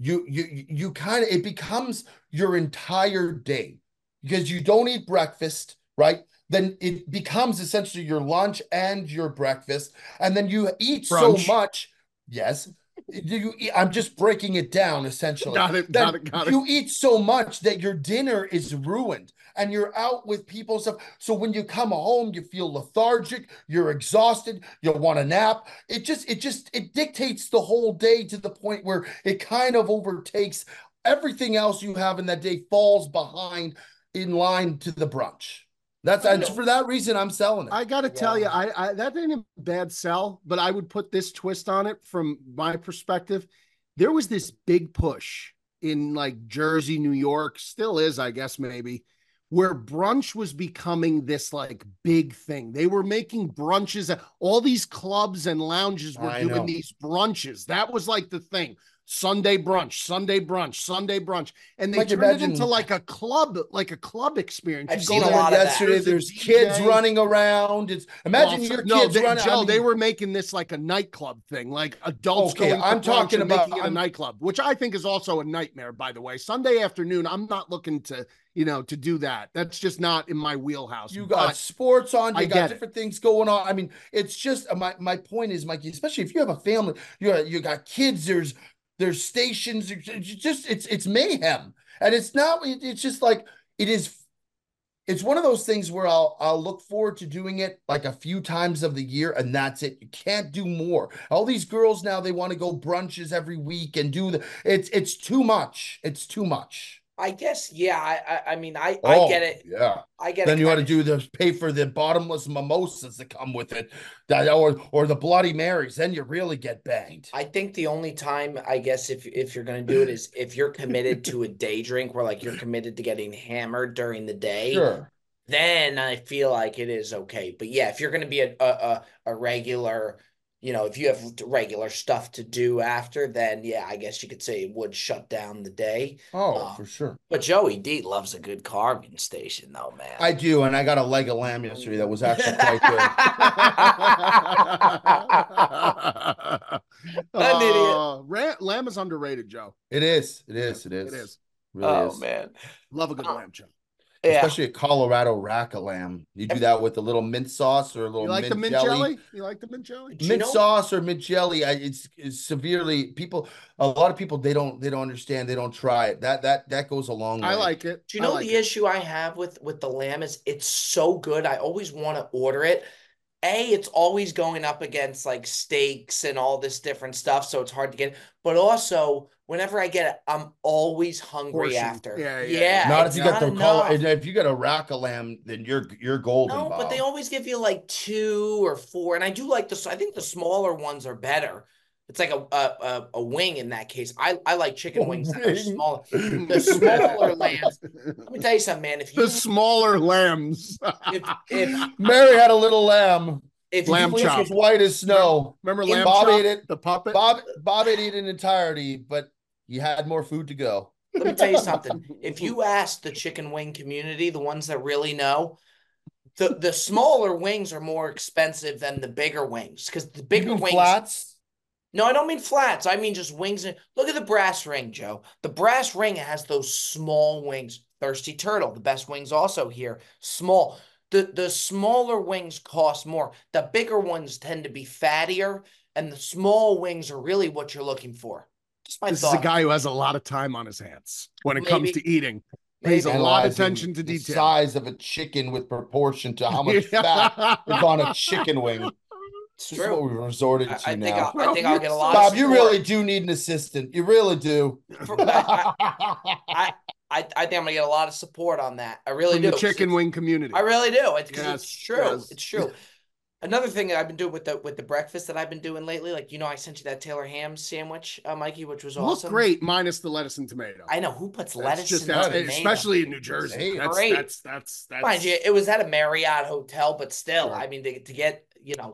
Speaker 5: you kind of, it becomes your entire day because you don't eat breakfast, right? Then it becomes essentially your lunch and your breakfast. And then you eat
Speaker 4: brunch.
Speaker 5: So much. Yes. I'm just breaking it down, essentially. Got it. You eat so much that your dinner is ruined and you're out with people and stuff. So when you come home, you feel lethargic, you're exhausted, you want a nap. It dictates the whole day to the point where it kind of overtakes everything else you have in that day, falls behind in line to the brunch. That's for that reason I'm selling it.
Speaker 4: I got to tell you, I that ain't a bad sell, but I would put this twist on it from my perspective. There was this big push in like Jersey, New York, still is, I guess, maybe, where brunch was becoming this like big thing. They were making brunches. All these clubs and lounges were doing these brunches. That was like the thing. Sunday brunch, Sunday brunch, Sunday brunch. And they turned it into like a club experience.
Speaker 6: I've seen a lot of
Speaker 5: yesterday. There's kids running around. Imagine your kids running.
Speaker 4: Joe, they were making this like a nightclub thing, like adults going to brunch and making it a nightclub, which I think is also a nightmare, by the way. Sunday afternoon, I'm not looking to do that. That's just not in my wheelhouse.
Speaker 5: You got sports on, you got different things going on. I mean, it's just my point is, Mikey, especially if you have a family, you got kids, there's stations, it's mayhem. And it's just like it's one of those things where I'll look forward to doing it like a few times of the year, and that's it. You can't do more. All these girls now, they want to go brunches every week and it's too much. It's too much.
Speaker 6: I guess, yeah. I mean, I get it.
Speaker 5: Yeah,
Speaker 6: I get it.
Speaker 5: Then you ought to pay for the bottomless mimosas that come with it, or the Bloody Marys. Then you really get banged.
Speaker 6: I think the only time, I guess, if you're going to do it is if you're committed to a day drink, where like you're committed to getting hammered during the day.
Speaker 5: Sure.
Speaker 6: Then I feel like it is okay. But yeah, if you're going to be a regular, if you have regular stuff to do after, then yeah, I guess you could say it would shut down the day.
Speaker 5: Oh, for sure.
Speaker 6: But Joey D loves a good carving station, though, man.
Speaker 5: I do, and I got a leg of lamb yesterday that was actually quite
Speaker 4: good. An idiot. Lamb is underrated, Joe.
Speaker 5: It is. Really is.
Speaker 6: Man,
Speaker 4: love a good lamb chop.
Speaker 6: Yeah.
Speaker 5: Especially a Colorado rack of lamb. You do that with a little mint sauce or a little mint jelly.
Speaker 4: You like the mint jelly?
Speaker 5: Mint sauce or mint jelly. It's severely a lot of people, they don't understand. They don't try it. That goes a long way.
Speaker 4: I like it.
Speaker 6: Do you know the issue I have with the lamb is it's so good. I always want to order it. It's always going up against like steaks and all this different stuff, so it's hard to get. But also, whenever I get it, I'm always hungry after. Yeah.
Speaker 5: Not if you got if you got a rack of lamb, then you're golden.
Speaker 6: No, but they always give you like 2 or 4, and I do like I think the smaller ones are better. It's like a wing in that case. I like chicken wings that are smaller. The smaller lambs. Let me tell you something, man.
Speaker 4: The smaller lambs.
Speaker 6: if
Speaker 5: Mary had a little lamb.
Speaker 6: If
Speaker 5: lamb chop was white as snow.
Speaker 4: Remember lamb Bob
Speaker 5: chop? Ate it.
Speaker 4: The puppet.
Speaker 5: Bob ate it in entirety, but you had more food to go.
Speaker 6: Let me tell you something. If you ask the chicken wing community, the ones that really know, the smaller wings are more expensive than the bigger wings, because the bigger wings.
Speaker 5: Flats?
Speaker 6: No, I don't mean flats. I mean just wings. Look at the brass ring, Joe. The brass ring has those small wings. Thirsty Turtle, the best wings also here. Small. The smaller wings cost more. The bigger ones tend to be fattier, and the small wings are really what you're looking for. Just my
Speaker 4: This
Speaker 6: thought.
Speaker 4: is a guy who has a lot of time on his hands when it comes to eating. Pays a
Speaker 5: Analyzing
Speaker 4: lot of attention to
Speaker 5: the
Speaker 4: detail.
Speaker 5: size of a chicken with proportion to how much fat is on a chicken wing.
Speaker 6: It's
Speaker 5: This is
Speaker 6: true.
Speaker 5: what we've resorted to
Speaker 6: I
Speaker 5: now.
Speaker 6: think I'll get a lot
Speaker 5: Bob,
Speaker 6: of
Speaker 5: you
Speaker 6: support.
Speaker 5: really do need an assistant. You really do.
Speaker 6: I think I'm gonna get a lot of support on that. I really do.
Speaker 4: The chicken wing community.
Speaker 6: I really do. It's
Speaker 4: Yes,
Speaker 6: true.
Speaker 4: yes.
Speaker 6: It's true. Another thing that I've been doing with the breakfast that I've been doing lately, like I sent you that Taylor ham sandwich, Mikey, which was awesome.
Speaker 4: Looked great, minus the lettuce and tomato.
Speaker 6: I know who puts lettuce
Speaker 4: just
Speaker 6: and tomato,
Speaker 4: especially in New Jersey.
Speaker 6: That's
Speaker 4: That's
Speaker 6: mind you, it was at a Marriott hotel, but still,
Speaker 4: Sure.
Speaker 6: I mean, to get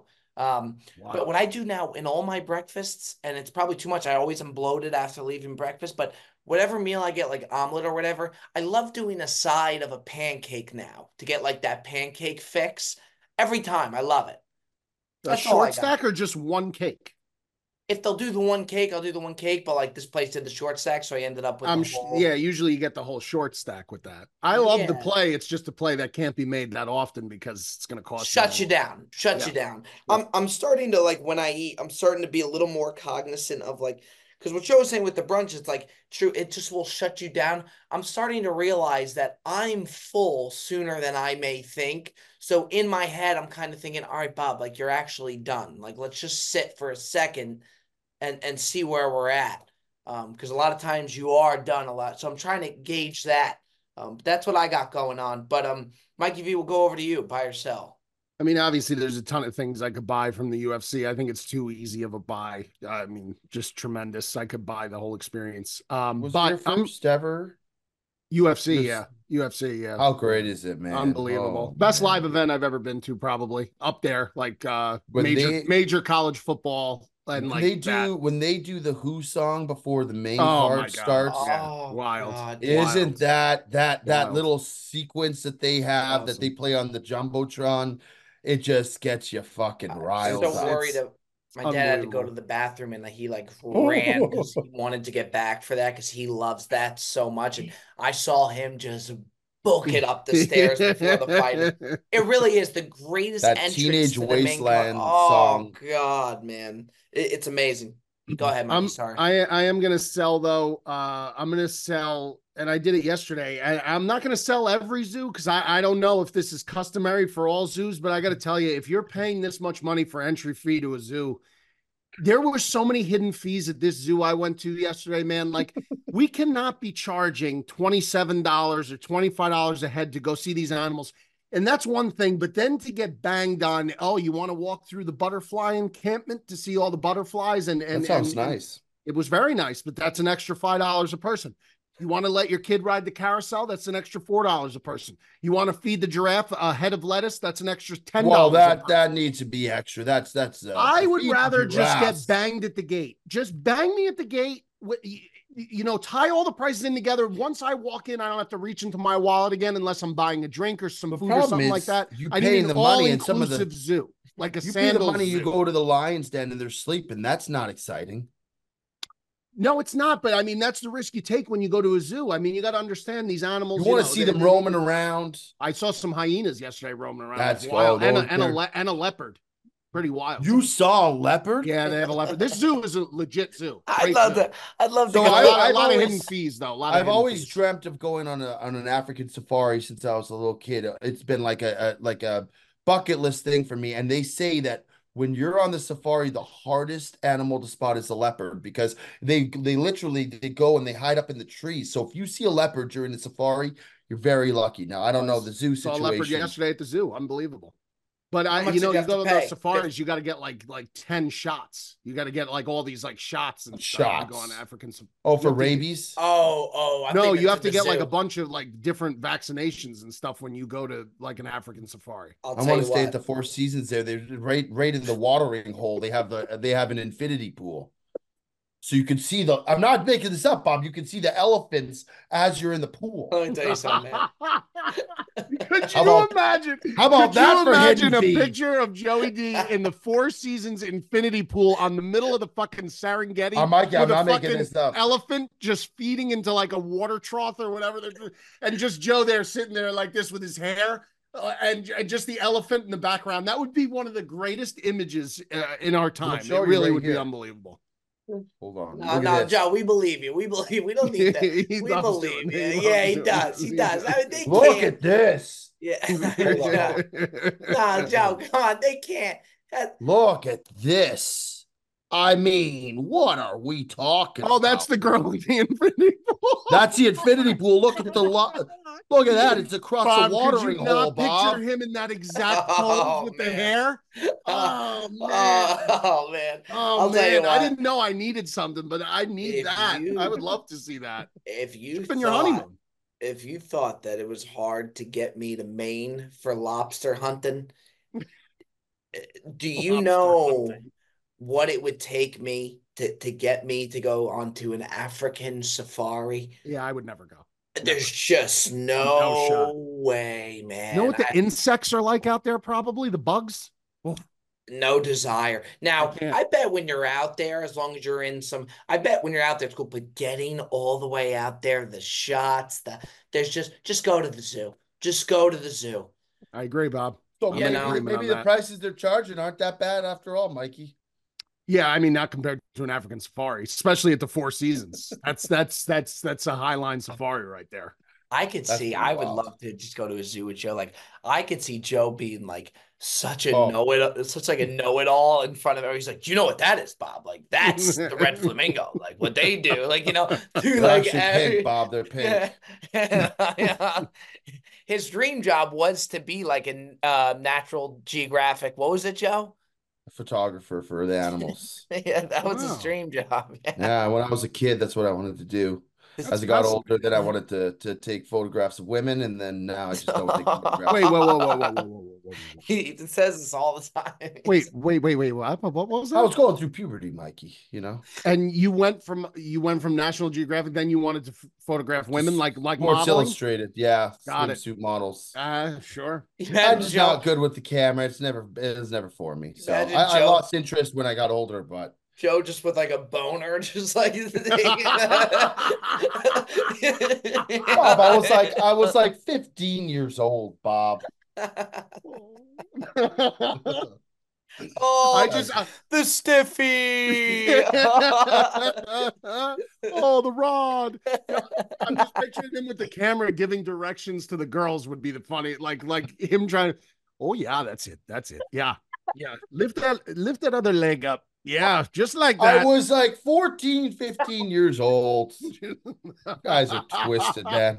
Speaker 6: But what I do now in all my breakfasts, and it's probably too much, I always am bloated after leaving breakfast, but whatever meal I get, like omelet or whatever, I love doing a side of a pancake now to get like that pancake fix every time. I love it.
Speaker 4: A short stack or just one cake?
Speaker 6: If they'll do the one cake, I'll do the one cake. But like this place did the short stack, so I ended up with
Speaker 4: usually you get the whole short stack with that. I love the play. It's just a play that can't be made that often because it's going to cost
Speaker 6: you down. You down. Yeah. I'm starting to, like, when I eat, I'm starting to be a little more cognizant of, like, because what Joe was saying with the brunch, it's like, true, it just will shut you down. I'm starting to realize that I'm full sooner than I may think. So in my head, I'm kind of thinking, all right, Bob, like, you're actually done. Like, let's just sit for a second and see where we're at. Because a lot of times you are done a lot. So I'm trying to gauge that. That's what I got going on. But Mikey V, will go over to you, buy or sell.
Speaker 4: I mean, obviously, there's a ton of things I could buy from the UFC. I think it's too easy of a buy. I mean, just tremendous. I could buy the whole experience.
Speaker 5: Was your first ever
Speaker 4: UFC? Yeah, UFC. Yeah.
Speaker 5: How great is it, man?
Speaker 4: Unbelievable. Best live event I've ever been to, probably up there. Like major college football. And
Speaker 5: when they do the Who song before the main card starts,
Speaker 4: wild.
Speaker 5: God, isn't that little sequence that they have that they play on the Jumbotron? It just gets you fucking riled.
Speaker 6: I'm so worried. My dad had to go to the bathroom and he like ran because he wanted to get back for that because he loves that so much. And I saw him just book it up the stairs before the fight. It really is the greatest entrance
Speaker 5: Teenage
Speaker 6: to the
Speaker 5: Wasteland
Speaker 6: song. Oh God, man. It's amazing. Go ahead, Mikey. Sorry.
Speaker 4: I am going to sell, though. I'm going to sell, and I did it yesterday. I'm not going to sell every zoo because I don't know if this is customary for all zoos, but I got to tell you, if you're paying this much money for entry fee to a zoo, there were so many hidden fees at this zoo I went to yesterday, man. Like, we cannot be charging $27 or $25 a head to go see these animals. And that's one thing, but then to get banged on, oh, you want to walk through the butterfly encampment to see all the butterflies, and
Speaker 5: that sounds nice.
Speaker 4: It was very nice, but that's an extra $5 a person. You want to let your kid ride the carousel? That's an extra $4 a person. You want to feed the giraffe a head of lettuce? That's an extra $10.
Speaker 5: Well, that needs to be extra. That's.
Speaker 4: I would rather just get banged at the gate. Just bang me at the gate. Tie all the prices in together. Once I walk in, I don't have to reach into my wallet again unless I'm buying a drink or some food or something like that.
Speaker 5: You paying the money in some of the
Speaker 4: zoo, like a
Speaker 5: you
Speaker 4: sandals.
Speaker 5: Pay the money,
Speaker 4: zoo.
Speaker 5: you go to the lion's den and they're sleeping. That's not exciting.
Speaker 4: No, it's not. But I mean, that's the risk you take when you go to a zoo. I mean, you got to understand these animals.
Speaker 5: You want to see them roaming around.
Speaker 4: I saw some hyenas yesterday roaming around.
Speaker 5: That's
Speaker 4: wild, and a leopard. Pretty wild.
Speaker 5: You saw a leopard?
Speaker 4: Yeah, they have a leopard. This zoo is a legit zoo.
Speaker 6: I love that. I'd love to.
Speaker 4: So a lot of hidden fees, though.
Speaker 5: I've always dreamt of going on an African safari since I was a little kid. It's been like a bucket list thing for me. And they say that when you're on the safari, the hardest animal to spot is the leopard because they literally go and they hide up in the trees. So if you see a leopard during the safari, you're very lucky. Now I don't know the zoo situation.
Speaker 4: Saw a leopard yesterday at the zoo. Unbelievable. But you go to those safaris, you got to get like 10 shots. You got to get like all these like shots and stuff to go on African.
Speaker 5: Oh, for rabies?
Speaker 4: No, you have to get like a bunch of like different vaccinations and stuff when you go to like an African safari.
Speaker 5: I want to stay at the Four Seasons there. They're right in the watering hole. They have an infinity pool. So you can see I'm not making this up, Bob. You can see the elephants as you're in the pool.
Speaker 6: Let me tell you something, man.
Speaker 4: Could you imagine?
Speaker 5: How about that for
Speaker 4: imagine a picture of Joey D in the Four Seasons infinity pool on the middle of the fucking Serengeti?
Speaker 5: I'm not making this up.
Speaker 4: Elephant just feeding into like a water trough or whatever. And just Joe there sitting there like this with his hair. And just the elephant in the background. That would be one of the greatest images in our time. It really would be unbelievable.
Speaker 5: Hold on.
Speaker 6: No, no, Joe, we believe you. We believe. We don't need that. We believe you. Yeah, he does. He does. I mean, they
Speaker 5: Look
Speaker 6: can't.
Speaker 5: at this.
Speaker 6: Yeah.
Speaker 5: Hold on.
Speaker 6: No, Joe, come on. They can't.
Speaker 5: Look at this. I mean, what are we talking
Speaker 4: Oh, that's the girl with the infinity pool.
Speaker 5: That's the infinity pool. Look at the look at that. It's across
Speaker 4: Bob,
Speaker 5: a watering
Speaker 4: could you not
Speaker 5: hole, Bob.
Speaker 4: picture him in that exact pose with the hair? Oh man.
Speaker 6: Oh man.
Speaker 4: Oh man. I didn't know I needed something, but I need that. I would love to see that.
Speaker 6: If you
Speaker 4: been your honeymoon.
Speaker 6: If you thought that it was hard to get me to Maine for lobster hunting, do you know what it would take me to get me to go onto an African safari?
Speaker 4: Yeah, I would never go.
Speaker 6: There's just no way, man.
Speaker 4: You know what the insects are like out there? Probably the bugs. Oh.
Speaker 6: No desire. Now, I bet when you're out there, as long as you're in some, I bet when you're out there, it's cool. But getting all the way out there, the shots, there's just go to the zoo. Just go to the zoo.
Speaker 4: I agree, Bob.
Speaker 5: So maybe the prices they're charging aren't that bad after all, Mikey.
Speaker 4: Yeah, I mean, not compared to an African safari, especially at the Four Seasons. That's a Highline safari right there.
Speaker 6: I could see. I would love to just go to a zoo with Joe. Like, I could see Joe being like such a know-it-all in front of him. He's like, "Do you know what that is, Bob? Like, that's the red flamingo. Like, what they do. Like, you know,
Speaker 5: they're like pink, Bob. They're pink."
Speaker 6: Yeah. His dream job was to be like a Natural Geographic. What was it, Joe?
Speaker 5: A photographer for the animals.
Speaker 6: Yeah, that was his dream job.
Speaker 5: Yeah, when I was a kid, that's what I wanted to do. As I got older, then I wanted to take photographs of women, and then now I just don't take photographs.
Speaker 4: Wait, whoa.
Speaker 6: He says this all the time.
Speaker 4: Wait. What was that?
Speaker 5: I was going through puberty, Mikey, you know.
Speaker 4: And you went from National Geographic, then you wanted to photograph women like
Speaker 5: Sports
Speaker 4: modeling?
Speaker 5: Illustrated, yeah.
Speaker 4: Got it.
Speaker 5: Swimsuit models.
Speaker 4: Sure.
Speaker 5: I'm just not good with the camera. It was never for me. So I lost interest when I got older, but
Speaker 6: Joe just with like a boner, just like
Speaker 5: Bob, I was like 15 years old, Bob.
Speaker 6: Oh, the stiffy.
Speaker 4: Oh, the rod. I'm just picturing him with the camera giving directions to the girls would be the funny, like him trying. Oh yeah, that's it. Yeah. Lift that other leg up. Yeah, just like that.
Speaker 5: I was like 14, 15 years old. You guys are twisted, man.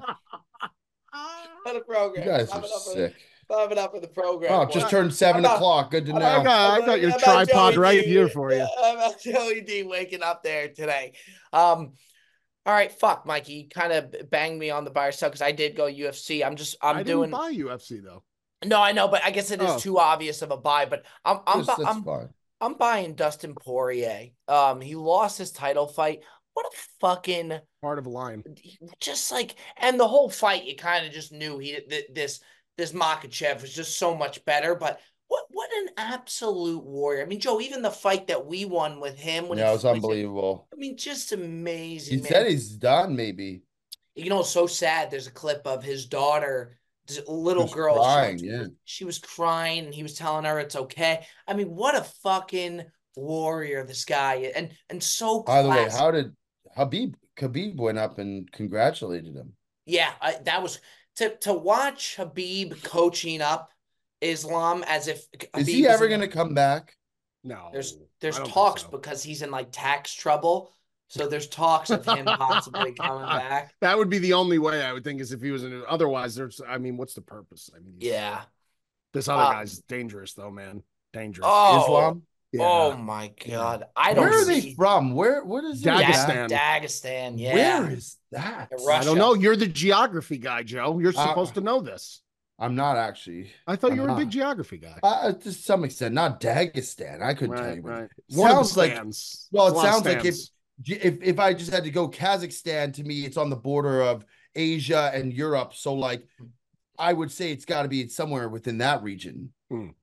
Speaker 6: On the program.
Speaker 5: You guys are sick.
Speaker 6: Clap it up for the program.
Speaker 5: Oh, just turned 7 o'clock. Good to know.
Speaker 4: I got your tripod right here for you.
Speaker 6: How about Joey D waking up there today? All right, fuck, Mikey. You kind of banged me on the buyer side because I did go UFC. I didn't
Speaker 4: buy UFC though.
Speaker 6: No, I know, but I guess it is too obvious of a buy. But I'm
Speaker 5: fine.
Speaker 6: I'm buying Dustin Poirier. He lost his title fight. What a fucking
Speaker 4: part of a line.
Speaker 6: Just like, and the whole fight, you kind of just knew this Makhachev was just so much better. But what an absolute warrior. I mean, Joe, even the fight that we won with him.
Speaker 5: It was unbelievable.
Speaker 6: I mean, just amazing.
Speaker 5: He said he's done, maybe.
Speaker 6: You know, so sad. There's a clip of his daughter, little girl.
Speaker 5: Crying,
Speaker 6: she was crying, and he was telling her it's okay. I mean, what a fucking warrior this guy is. And so classic.
Speaker 5: By the way, how did Khabib went up and congratulated him?
Speaker 6: Yeah, that was to watch Khabib coaching up Islam as if Khabib
Speaker 5: is he ever going to come back?
Speaker 6: No, there's talks because he's in like tax trouble. So there's talks of him possibly coming back.
Speaker 4: That would be the only way I would think is if he was in it. Otherwise, what's the purpose? I mean, this other guy's dangerous though, man. Dangerous.
Speaker 6: Oh,
Speaker 5: Islam.
Speaker 6: Yeah. Oh my God. I don't.
Speaker 5: Where are they from? What is
Speaker 4: Dagestan?
Speaker 6: Dagestan. Yeah.
Speaker 5: Where is that?
Speaker 4: I don't know. You're the geography guy, Joe. You're supposed to know this.
Speaker 5: I'm not actually.
Speaker 4: I thought you were a big geography guy.
Speaker 5: To some extent, not Dagestan. I couldn't tell you.
Speaker 4: Right.
Speaker 5: It sounds like. Well, it sounds like if I just had to go Kazakhstan, to me, it's on the border of Asia and Europe. So, like, I would say it's got to be somewhere within that region.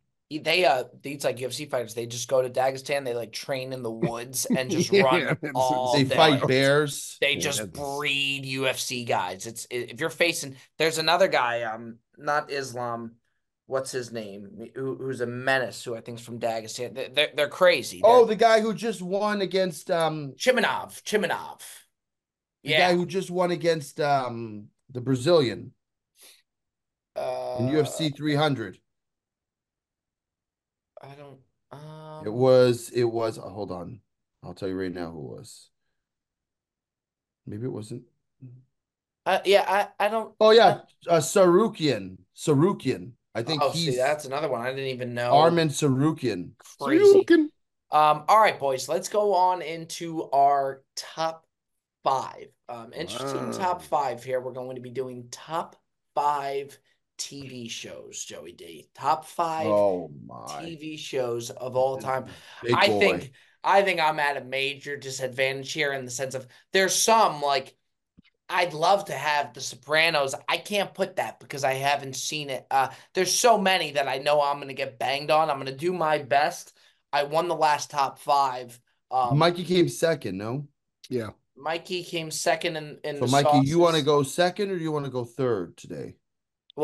Speaker 6: These like UFC fighters, they just go to Dagestan, they like train in the woods and just run all
Speaker 5: day. They fight bears.
Speaker 6: They just breed UFC guys. If you're facing, there's another guy, not Islam, what's his name? Who's a menace? Who I think is from Dagestan. They're crazy.
Speaker 5: Oh, the guy who just won against
Speaker 6: Chiminov.
Speaker 5: the
Speaker 6: Yeah.
Speaker 5: guy who just won against the Brazilian in UFC 300.
Speaker 6: I don't.
Speaker 5: It was. Hold on, I'll tell you right now who it was. Maybe it wasn't.
Speaker 6: Yeah, I don't.
Speaker 5: Oh yeah, Sarukian. I think
Speaker 6: Oh,
Speaker 5: he's
Speaker 6: see, that's another one I didn't even know.
Speaker 5: Arman Sarukian.
Speaker 6: Crazy. All right, boys, let's go on into our top 5. Interesting top 5 here. We're going to be doing top 5 TV shows, Joey D. Top 5 TV shows of all time. I think I'm at a major disadvantage here in the sense of there's some like I'd love to have The Sopranos. I can't put that because I haven't seen it. There's so many that I know I'm going to get banged on. I'm going to do my best. I won the last top 5.
Speaker 5: Mikey came second, no?
Speaker 4: Yeah.
Speaker 6: Mikey came second in
Speaker 5: So
Speaker 6: the
Speaker 5: Mikey,
Speaker 6: sauces.
Speaker 5: you want to go second or do you want to go third today?
Speaker 6: Well,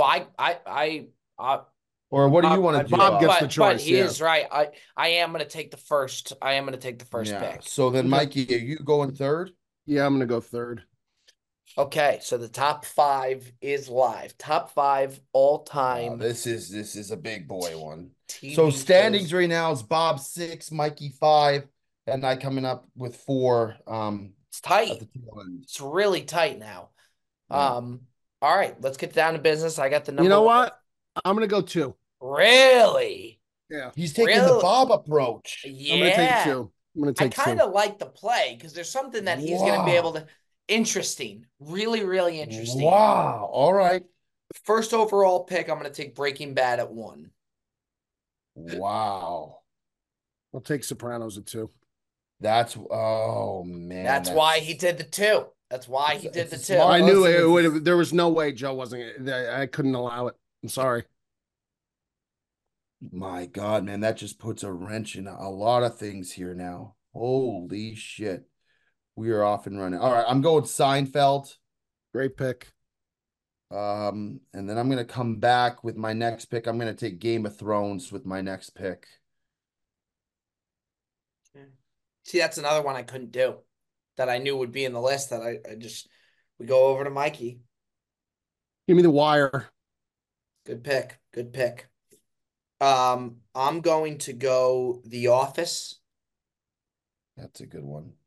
Speaker 5: or what do you want to do?
Speaker 4: Bob gets the choice.
Speaker 6: But he is right. I am going to take the first. I am going to take the first pick.
Speaker 5: So then, Mikey, are you going third?
Speaker 4: Yeah, I'm going to go third.
Speaker 6: Okay, so the top 5 is live. Top 5 all time.
Speaker 5: This is a big boy one. So standings right now is Bob 6, Mikey 5, and I coming up with 4.
Speaker 6: It's tight. It's really tight now. Yeah. All right, let's get down to business. I got the number.
Speaker 4: You know what? I'm gonna go 2.
Speaker 6: Really?
Speaker 4: Yeah.
Speaker 5: He's taking the Bob approach.
Speaker 6: Yeah.
Speaker 4: I'm gonna take 2.
Speaker 6: I kind of like the play because there's something that he's gonna be able to. Interesting. Really, really interesting.
Speaker 5: Wow. All right.
Speaker 6: First overall pick, I'm going to take Breaking Bad at 1.
Speaker 5: Wow.
Speaker 4: I'll take Sopranos at 2.
Speaker 5: Oh man.
Speaker 6: That's why he did the 2. That's why he did the 2.
Speaker 4: I knew it would. There was no way Joe wasn't. I couldn't allow it. I'm sorry.
Speaker 5: My God, man, that just puts a wrench in a lot of things here now. Holy shit. We are off and running. All right, I'm going Seinfeld.
Speaker 4: Great pick.
Speaker 5: And then I'm going to come back with my next pick. I'm going to take Game of Thrones with my next pick.
Speaker 6: See, that's another one I couldn't do that I knew would be in the list that we go over to Mikey.
Speaker 4: Give me The Wire.
Speaker 6: Good pick. Good pick. I'm going to go The Office.
Speaker 5: That's a good one.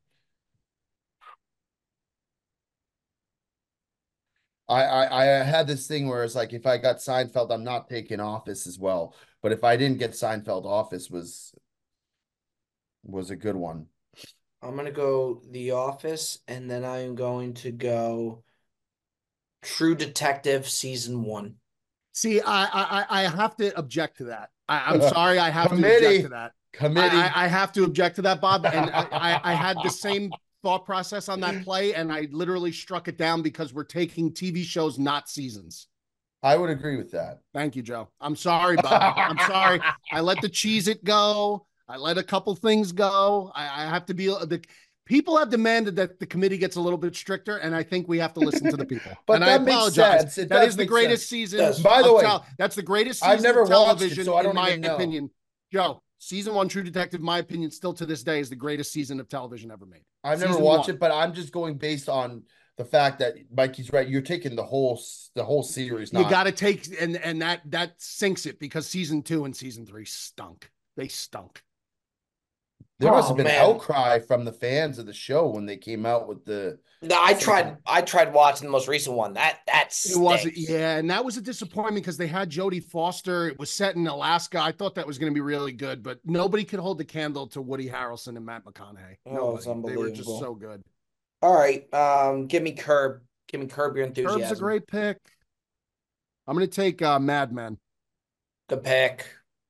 Speaker 5: I had this thing where it's like if I got Seinfeld, I'm not taking Office as well. But if I didn't get Seinfeld, Office was a good one.
Speaker 6: I'm gonna go The Office, and then I'm going to go True Detective season 1.
Speaker 4: See, I have to object to that. I'm sorry, I have to object to that. I have to object to that, Bob. And I had the same thought process on that play, and I literally struck it down because we're taking TV shows, not seasons.
Speaker 5: I would agree with that.
Speaker 4: Thank you, Joe. I'm sorry, Bob. I'm sorry. I let the Cheez-It go. I let a couple things go. I have to be the people have demanded that the committee gets a little bit stricter, and I think we have to listen to the people.
Speaker 5: But
Speaker 4: and
Speaker 5: I
Speaker 4: apologize. That is the greatest season.
Speaker 5: By the way,
Speaker 4: that's the greatest season
Speaker 5: I've never
Speaker 4: of television,
Speaker 5: watched it, so I don't
Speaker 4: in my
Speaker 5: even know.
Speaker 4: opinion. Joe, season 1 True Detective, my opinion, still to this day is the greatest season of television ever made.
Speaker 5: I've never watched it, but I'm just going based on the fact that Mikey's right. You're taking the whole series.
Speaker 4: You got to take and that sinks it because season 2 and season 3 stunk. They stunk.
Speaker 5: There must have been outcry from the fans of the show when they came out with the.
Speaker 6: No, I tried watching the most recent one. That stinks.
Speaker 4: It wasn't, yeah, and that was a disappointment because they had Jodie Foster. It was set in Alaska. I thought that was going to be really good, but nobody could hold the candle to Woody Harrelson and Matt McConaughey.
Speaker 6: Oh, it's unbelievable.
Speaker 4: They were just so good.
Speaker 6: All right, give me Curb. Give me Curb Your Enthusiasm.
Speaker 4: Curb's a great pick. I'm going to take Mad Men.
Speaker 6: Good pick.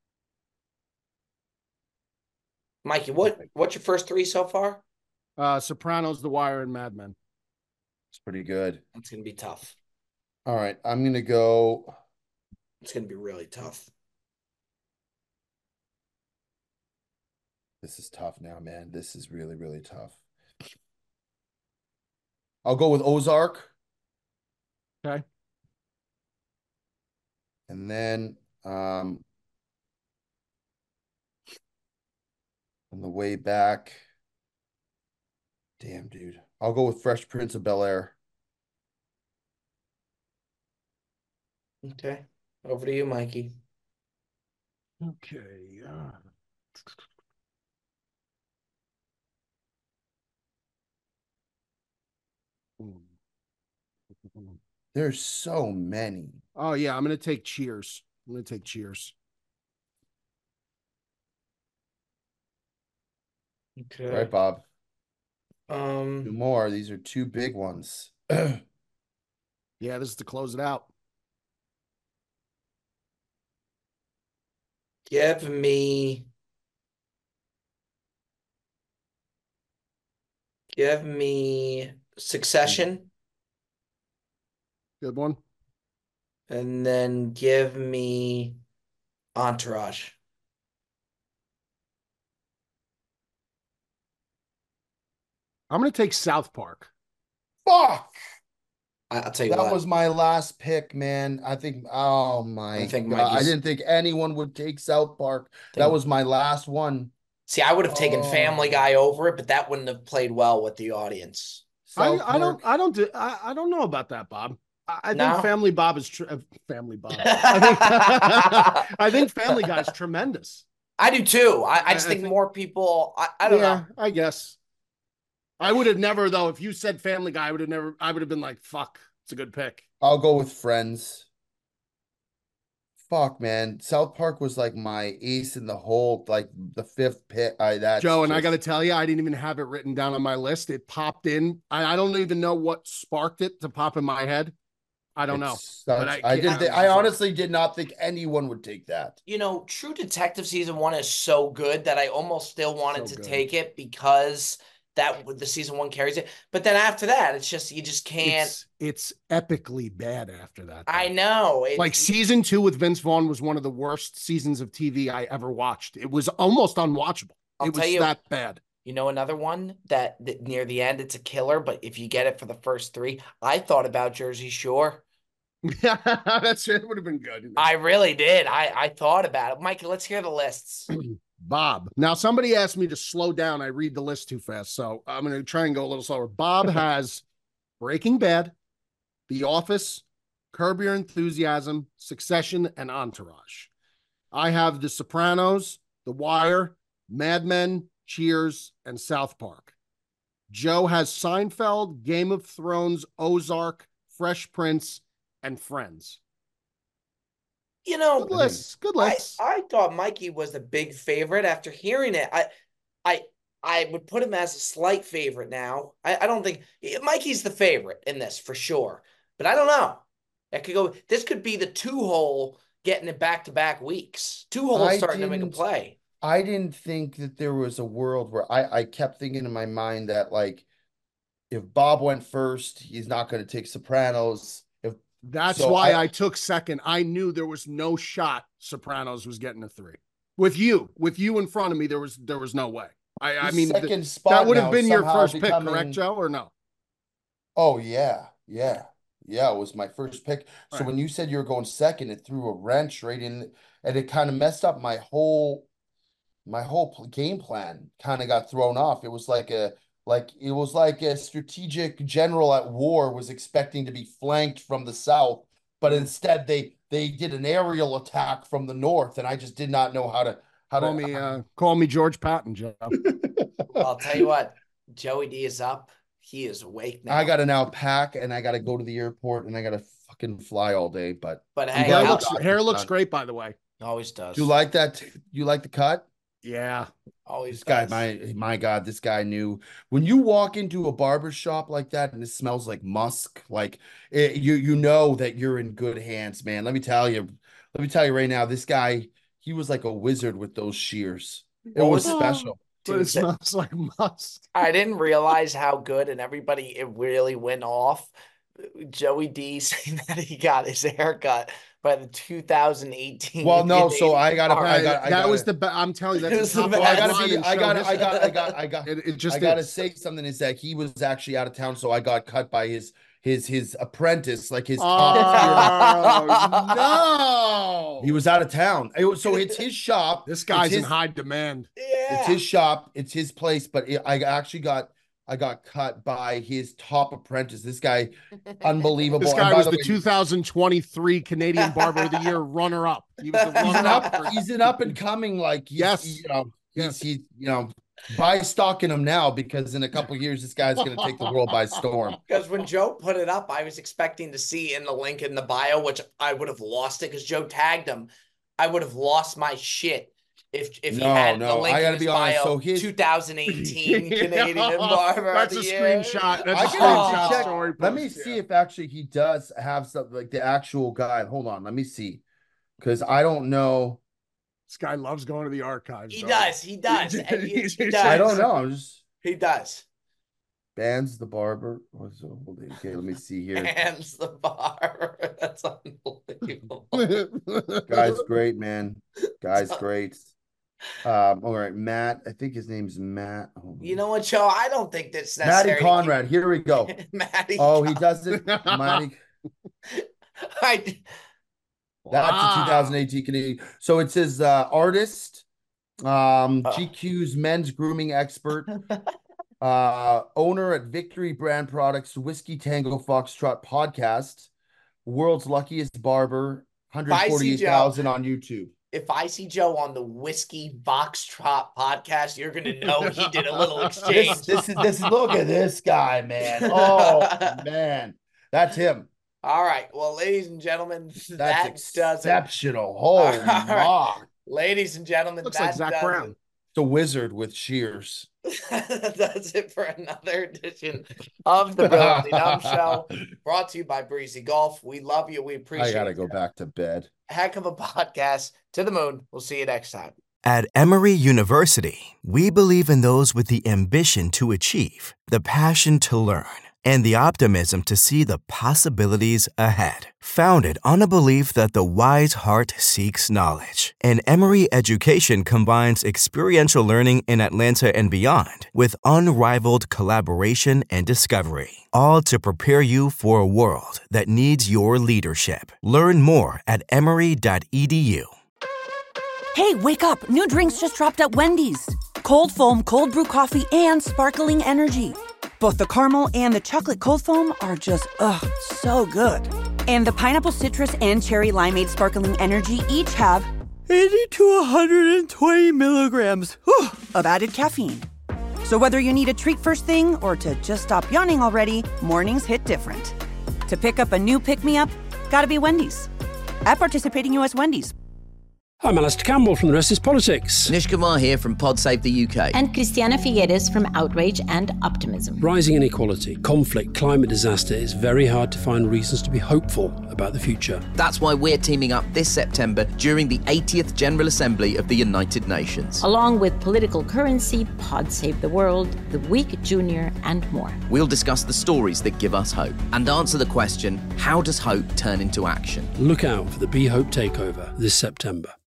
Speaker 6: Mikey, what's your first 3 so far?
Speaker 4: Sopranos, The Wire, and Mad Men.
Speaker 5: It's pretty good.
Speaker 6: It's going to be tough.
Speaker 5: All right, I'm going to go.
Speaker 6: It's going to be really tough.
Speaker 5: This is tough now, man. This is really, really tough. I'll go with Ozark.
Speaker 4: Okay.
Speaker 5: And then On the way back. Damn, dude. I'll go with Fresh Prince of Bel-Air.
Speaker 6: Okay. Over to you, Mikey.
Speaker 4: Okay.
Speaker 5: There's so many.
Speaker 4: Oh, yeah. I'm going to take Cheers. I'm going to take Cheers.
Speaker 6: Okay.
Speaker 5: Right, Bob?
Speaker 6: Um,
Speaker 5: more. These are two big ones.
Speaker 4: Yeah, this is to close it out.
Speaker 6: give me Succession,
Speaker 4: Good one.
Speaker 6: and then give me Entourage.
Speaker 4: I'm going to take South Park.
Speaker 5: Fuck.
Speaker 6: I'll tell you
Speaker 5: That
Speaker 6: what.
Speaker 5: was my last pick, man. I think, oh my God. I didn't think anyone would take South Park. That was my last one.
Speaker 6: See, I would have taken Family Guy over it, but that wouldn't have played well with the audience.
Speaker 4: I don't know about that, Bob. I think
Speaker 6: No?
Speaker 4: Family Bob is Family Bob. I think Family Guy is tremendous.
Speaker 6: I do too. I just think more people. I don't know.
Speaker 4: I guess. I would have never, though. If you said Family Guy, I would have been like, "Fuck, it's a good pick."
Speaker 5: I'll go with Friends. Fuck, man. South Park was like my ace in the hole, like the fifth pick.
Speaker 4: Joe, and I got to tell you, I didn't even have it written down on my list. It popped in. I don't even know what sparked it to pop in my head. I don't know. But
Speaker 5: I honestly did not think anyone would take that.
Speaker 6: You know, True Detective season 1 is so good that I almost still wanted to take it because the season 1 carries it. But then after that, it's just you just can't.
Speaker 4: It's epically bad after that.
Speaker 6: Though. I know.
Speaker 4: Like season 2 with Vince Vaughn was one of the worst seasons of TV I ever watched. It was almost unwatchable. It was that bad.
Speaker 6: You know, another one that near the end, it's a killer, but if you get it for the first 3, I thought about Jersey Shore.
Speaker 4: Yeah, it would have been good.
Speaker 6: I really did. I thought about it. Mikey, let's hear the lists.
Speaker 4: Bob. Now, somebody asked me to slow down. I read the list too fast, so I'm going to try and go a little slower. Bob has Breaking Bad, The Office, Curb Your Enthusiasm, Succession, and Entourage. I have The Sopranos, The Wire, Mad Men, Cheers, and South Park. Joe has Seinfeld, Game of Thrones, Ozark, Fresh Prince, and Friends.
Speaker 6: You know,
Speaker 4: good list.
Speaker 6: I thought Mikey was the big favorite. After hearing it, I would put him as a slight favorite now. I don't think Mikey's the favorite in this for sure, but I don't know. This could be the 2-hole getting it back-to-back weeks. 2-hole starting to make a play.
Speaker 5: I didn't think that there was a world where I kept thinking in my mind that, like, if Bob went first, he's not going to take Sopranos.
Speaker 4: That's why I took second. I knew there was no shot Sopranos was getting a 3. With you in front of me, there was no way. I mean,
Speaker 5: second spot
Speaker 4: that would have been your first pick, correct, Joe, or no?
Speaker 5: Oh, yeah. It was my first pick. So when you said you were going second, it threw a wrench right in, and it kind of messed up my whole game plan. Kind of got thrown off. It was like a strategic general at war was expecting to be flanked from the south, but instead they did an aerial attack from the north, and I just did not know how to
Speaker 4: call me George Patton, Joe.
Speaker 6: I'll tell you what, Joey D is up. He is awake now.
Speaker 5: I got to now pack, and I got to go to the airport, and I got to fucking fly all day. But
Speaker 6: hey,
Speaker 4: hair looks great, by the way.
Speaker 6: Always does.
Speaker 5: Do you like that? You like the cut?
Speaker 4: Yeah.
Speaker 6: Always.
Speaker 5: This guy, my God, this guy knew. When you walk into a barber shop like that and it smells like musk, like you know that you're in good hands, man. Let me tell you right now, this guy, he was like a wizard with those shears. It was special.
Speaker 4: But it smells like musk.
Speaker 6: I didn't realize how good, and it really went off. Joey D saying that he got his haircut by the 2018.
Speaker 5: Well, no, so I got
Speaker 4: I'm telling you, that's the top
Speaker 5: I got to say something is that he was actually out of town, so I got cut by his his apprentice, like his
Speaker 4: Oh no!
Speaker 5: He was out of town. So it's his shop.
Speaker 4: This guy's in high demand.
Speaker 5: It's his shop. It's his place. But I got cut by his top apprentice. This guy, unbelievable.
Speaker 4: This guy was the 2023 Canadian Barber of the Year runner-up. He was the runner-up.
Speaker 5: He's an up and coming. Like he's buy stock in him now, because in a couple of years this guy's going to take the world by storm.
Speaker 6: Because when Joe put it up, I was expecting to see in the link in the bio, which I would have lost it because Joe tagged him. I would have lost my shit if he had the link in his bio. So 2018 Canadian Barber.
Speaker 4: That's a screenshot. That's a screenshot story.
Speaker 5: Let me see if actually he does have something like the actual guy. Hold on, let me see, because I don't know.
Speaker 4: This guy loves going to the archives.
Speaker 6: He does. He does.
Speaker 5: I don't know.
Speaker 6: He does.
Speaker 5: Bands the Barber. Okay, let me see here.
Speaker 6: Bands the Barber. That's unbelievable.
Speaker 5: Guy's great, man. Guy's great. All right, Matt. I think his name's Matt.
Speaker 6: You know what, Joe? I don't think that's necessary.
Speaker 5: Matty Conrad. Here we go.
Speaker 6: Matty.
Speaker 5: Oh, he does it. Matty. That's a 2018 Canadian. So it says artist, GQ's men's grooming expert, owner at Victory Brand Products, Whiskey Tango Foxtrot podcast, world's luckiest barber, 148,000 on YouTube.
Speaker 6: If I see Joe on the Whiskey Foxtrot podcast, you're gonna know he did a little exchange.
Speaker 5: This is look at this guy, man. Oh man, that's him.
Speaker 6: All right. Well, ladies and gentlemen,
Speaker 5: that's exceptional. Oh my.
Speaker 6: Ladies and gentlemen,
Speaker 4: looks like Zach Brown.
Speaker 5: The wizard with shears.
Speaker 6: That's it for another edition of the Brilliantly Dumb Show, brought to you by Breezy Golf. We love you. We appreciate it.
Speaker 5: I gotta go back to bed.
Speaker 6: Heck of a podcast. To the moon. We'll see you next time.
Speaker 7: At Emory University, we believe in those with the ambition to achieve, the passion to learn, and the optimism to see the possibilities ahead. Founded on a belief that the wise heart seeks knowledge, and Emory education combines experiential learning in Atlanta and beyond with unrivaled collaboration and discovery, all to prepare you for a world that needs your leadership. Learn more at emory.edu.
Speaker 8: Hey, wake up. New drinks just dropped at Wendy's. Cold foam, cold brew coffee, and sparkling energy. Both the caramel and the chocolate cold foam are just, so good. And the pineapple citrus and cherry limeade sparkling energy each have 80 to 120 milligrams of added caffeine. So whether you need a treat first thing or to just stop yawning already, mornings hit different. To pick up a new pick-me-up, gotta be Wendy's. At participating U.S. Wendy's.
Speaker 9: I'm Alistair Campbell from The Rest is Politics.
Speaker 10: Anish Kumar here from Pod Save the UK.
Speaker 11: And Christiana Figueres from Outrage and Optimism.
Speaker 9: Rising inequality, conflict, climate disaster, it's very hard to find reasons to be hopeful about the future.
Speaker 10: That's why we're teaming up this September during the 80th General Assembly of the United Nations.
Speaker 11: Along with Political Currency, Pod Save the World, The Week Junior, and more.
Speaker 10: We'll discuss the stories that give us hope and answer the question, how does hope turn into action?
Speaker 9: Look out for the Be Hope Takeover this September.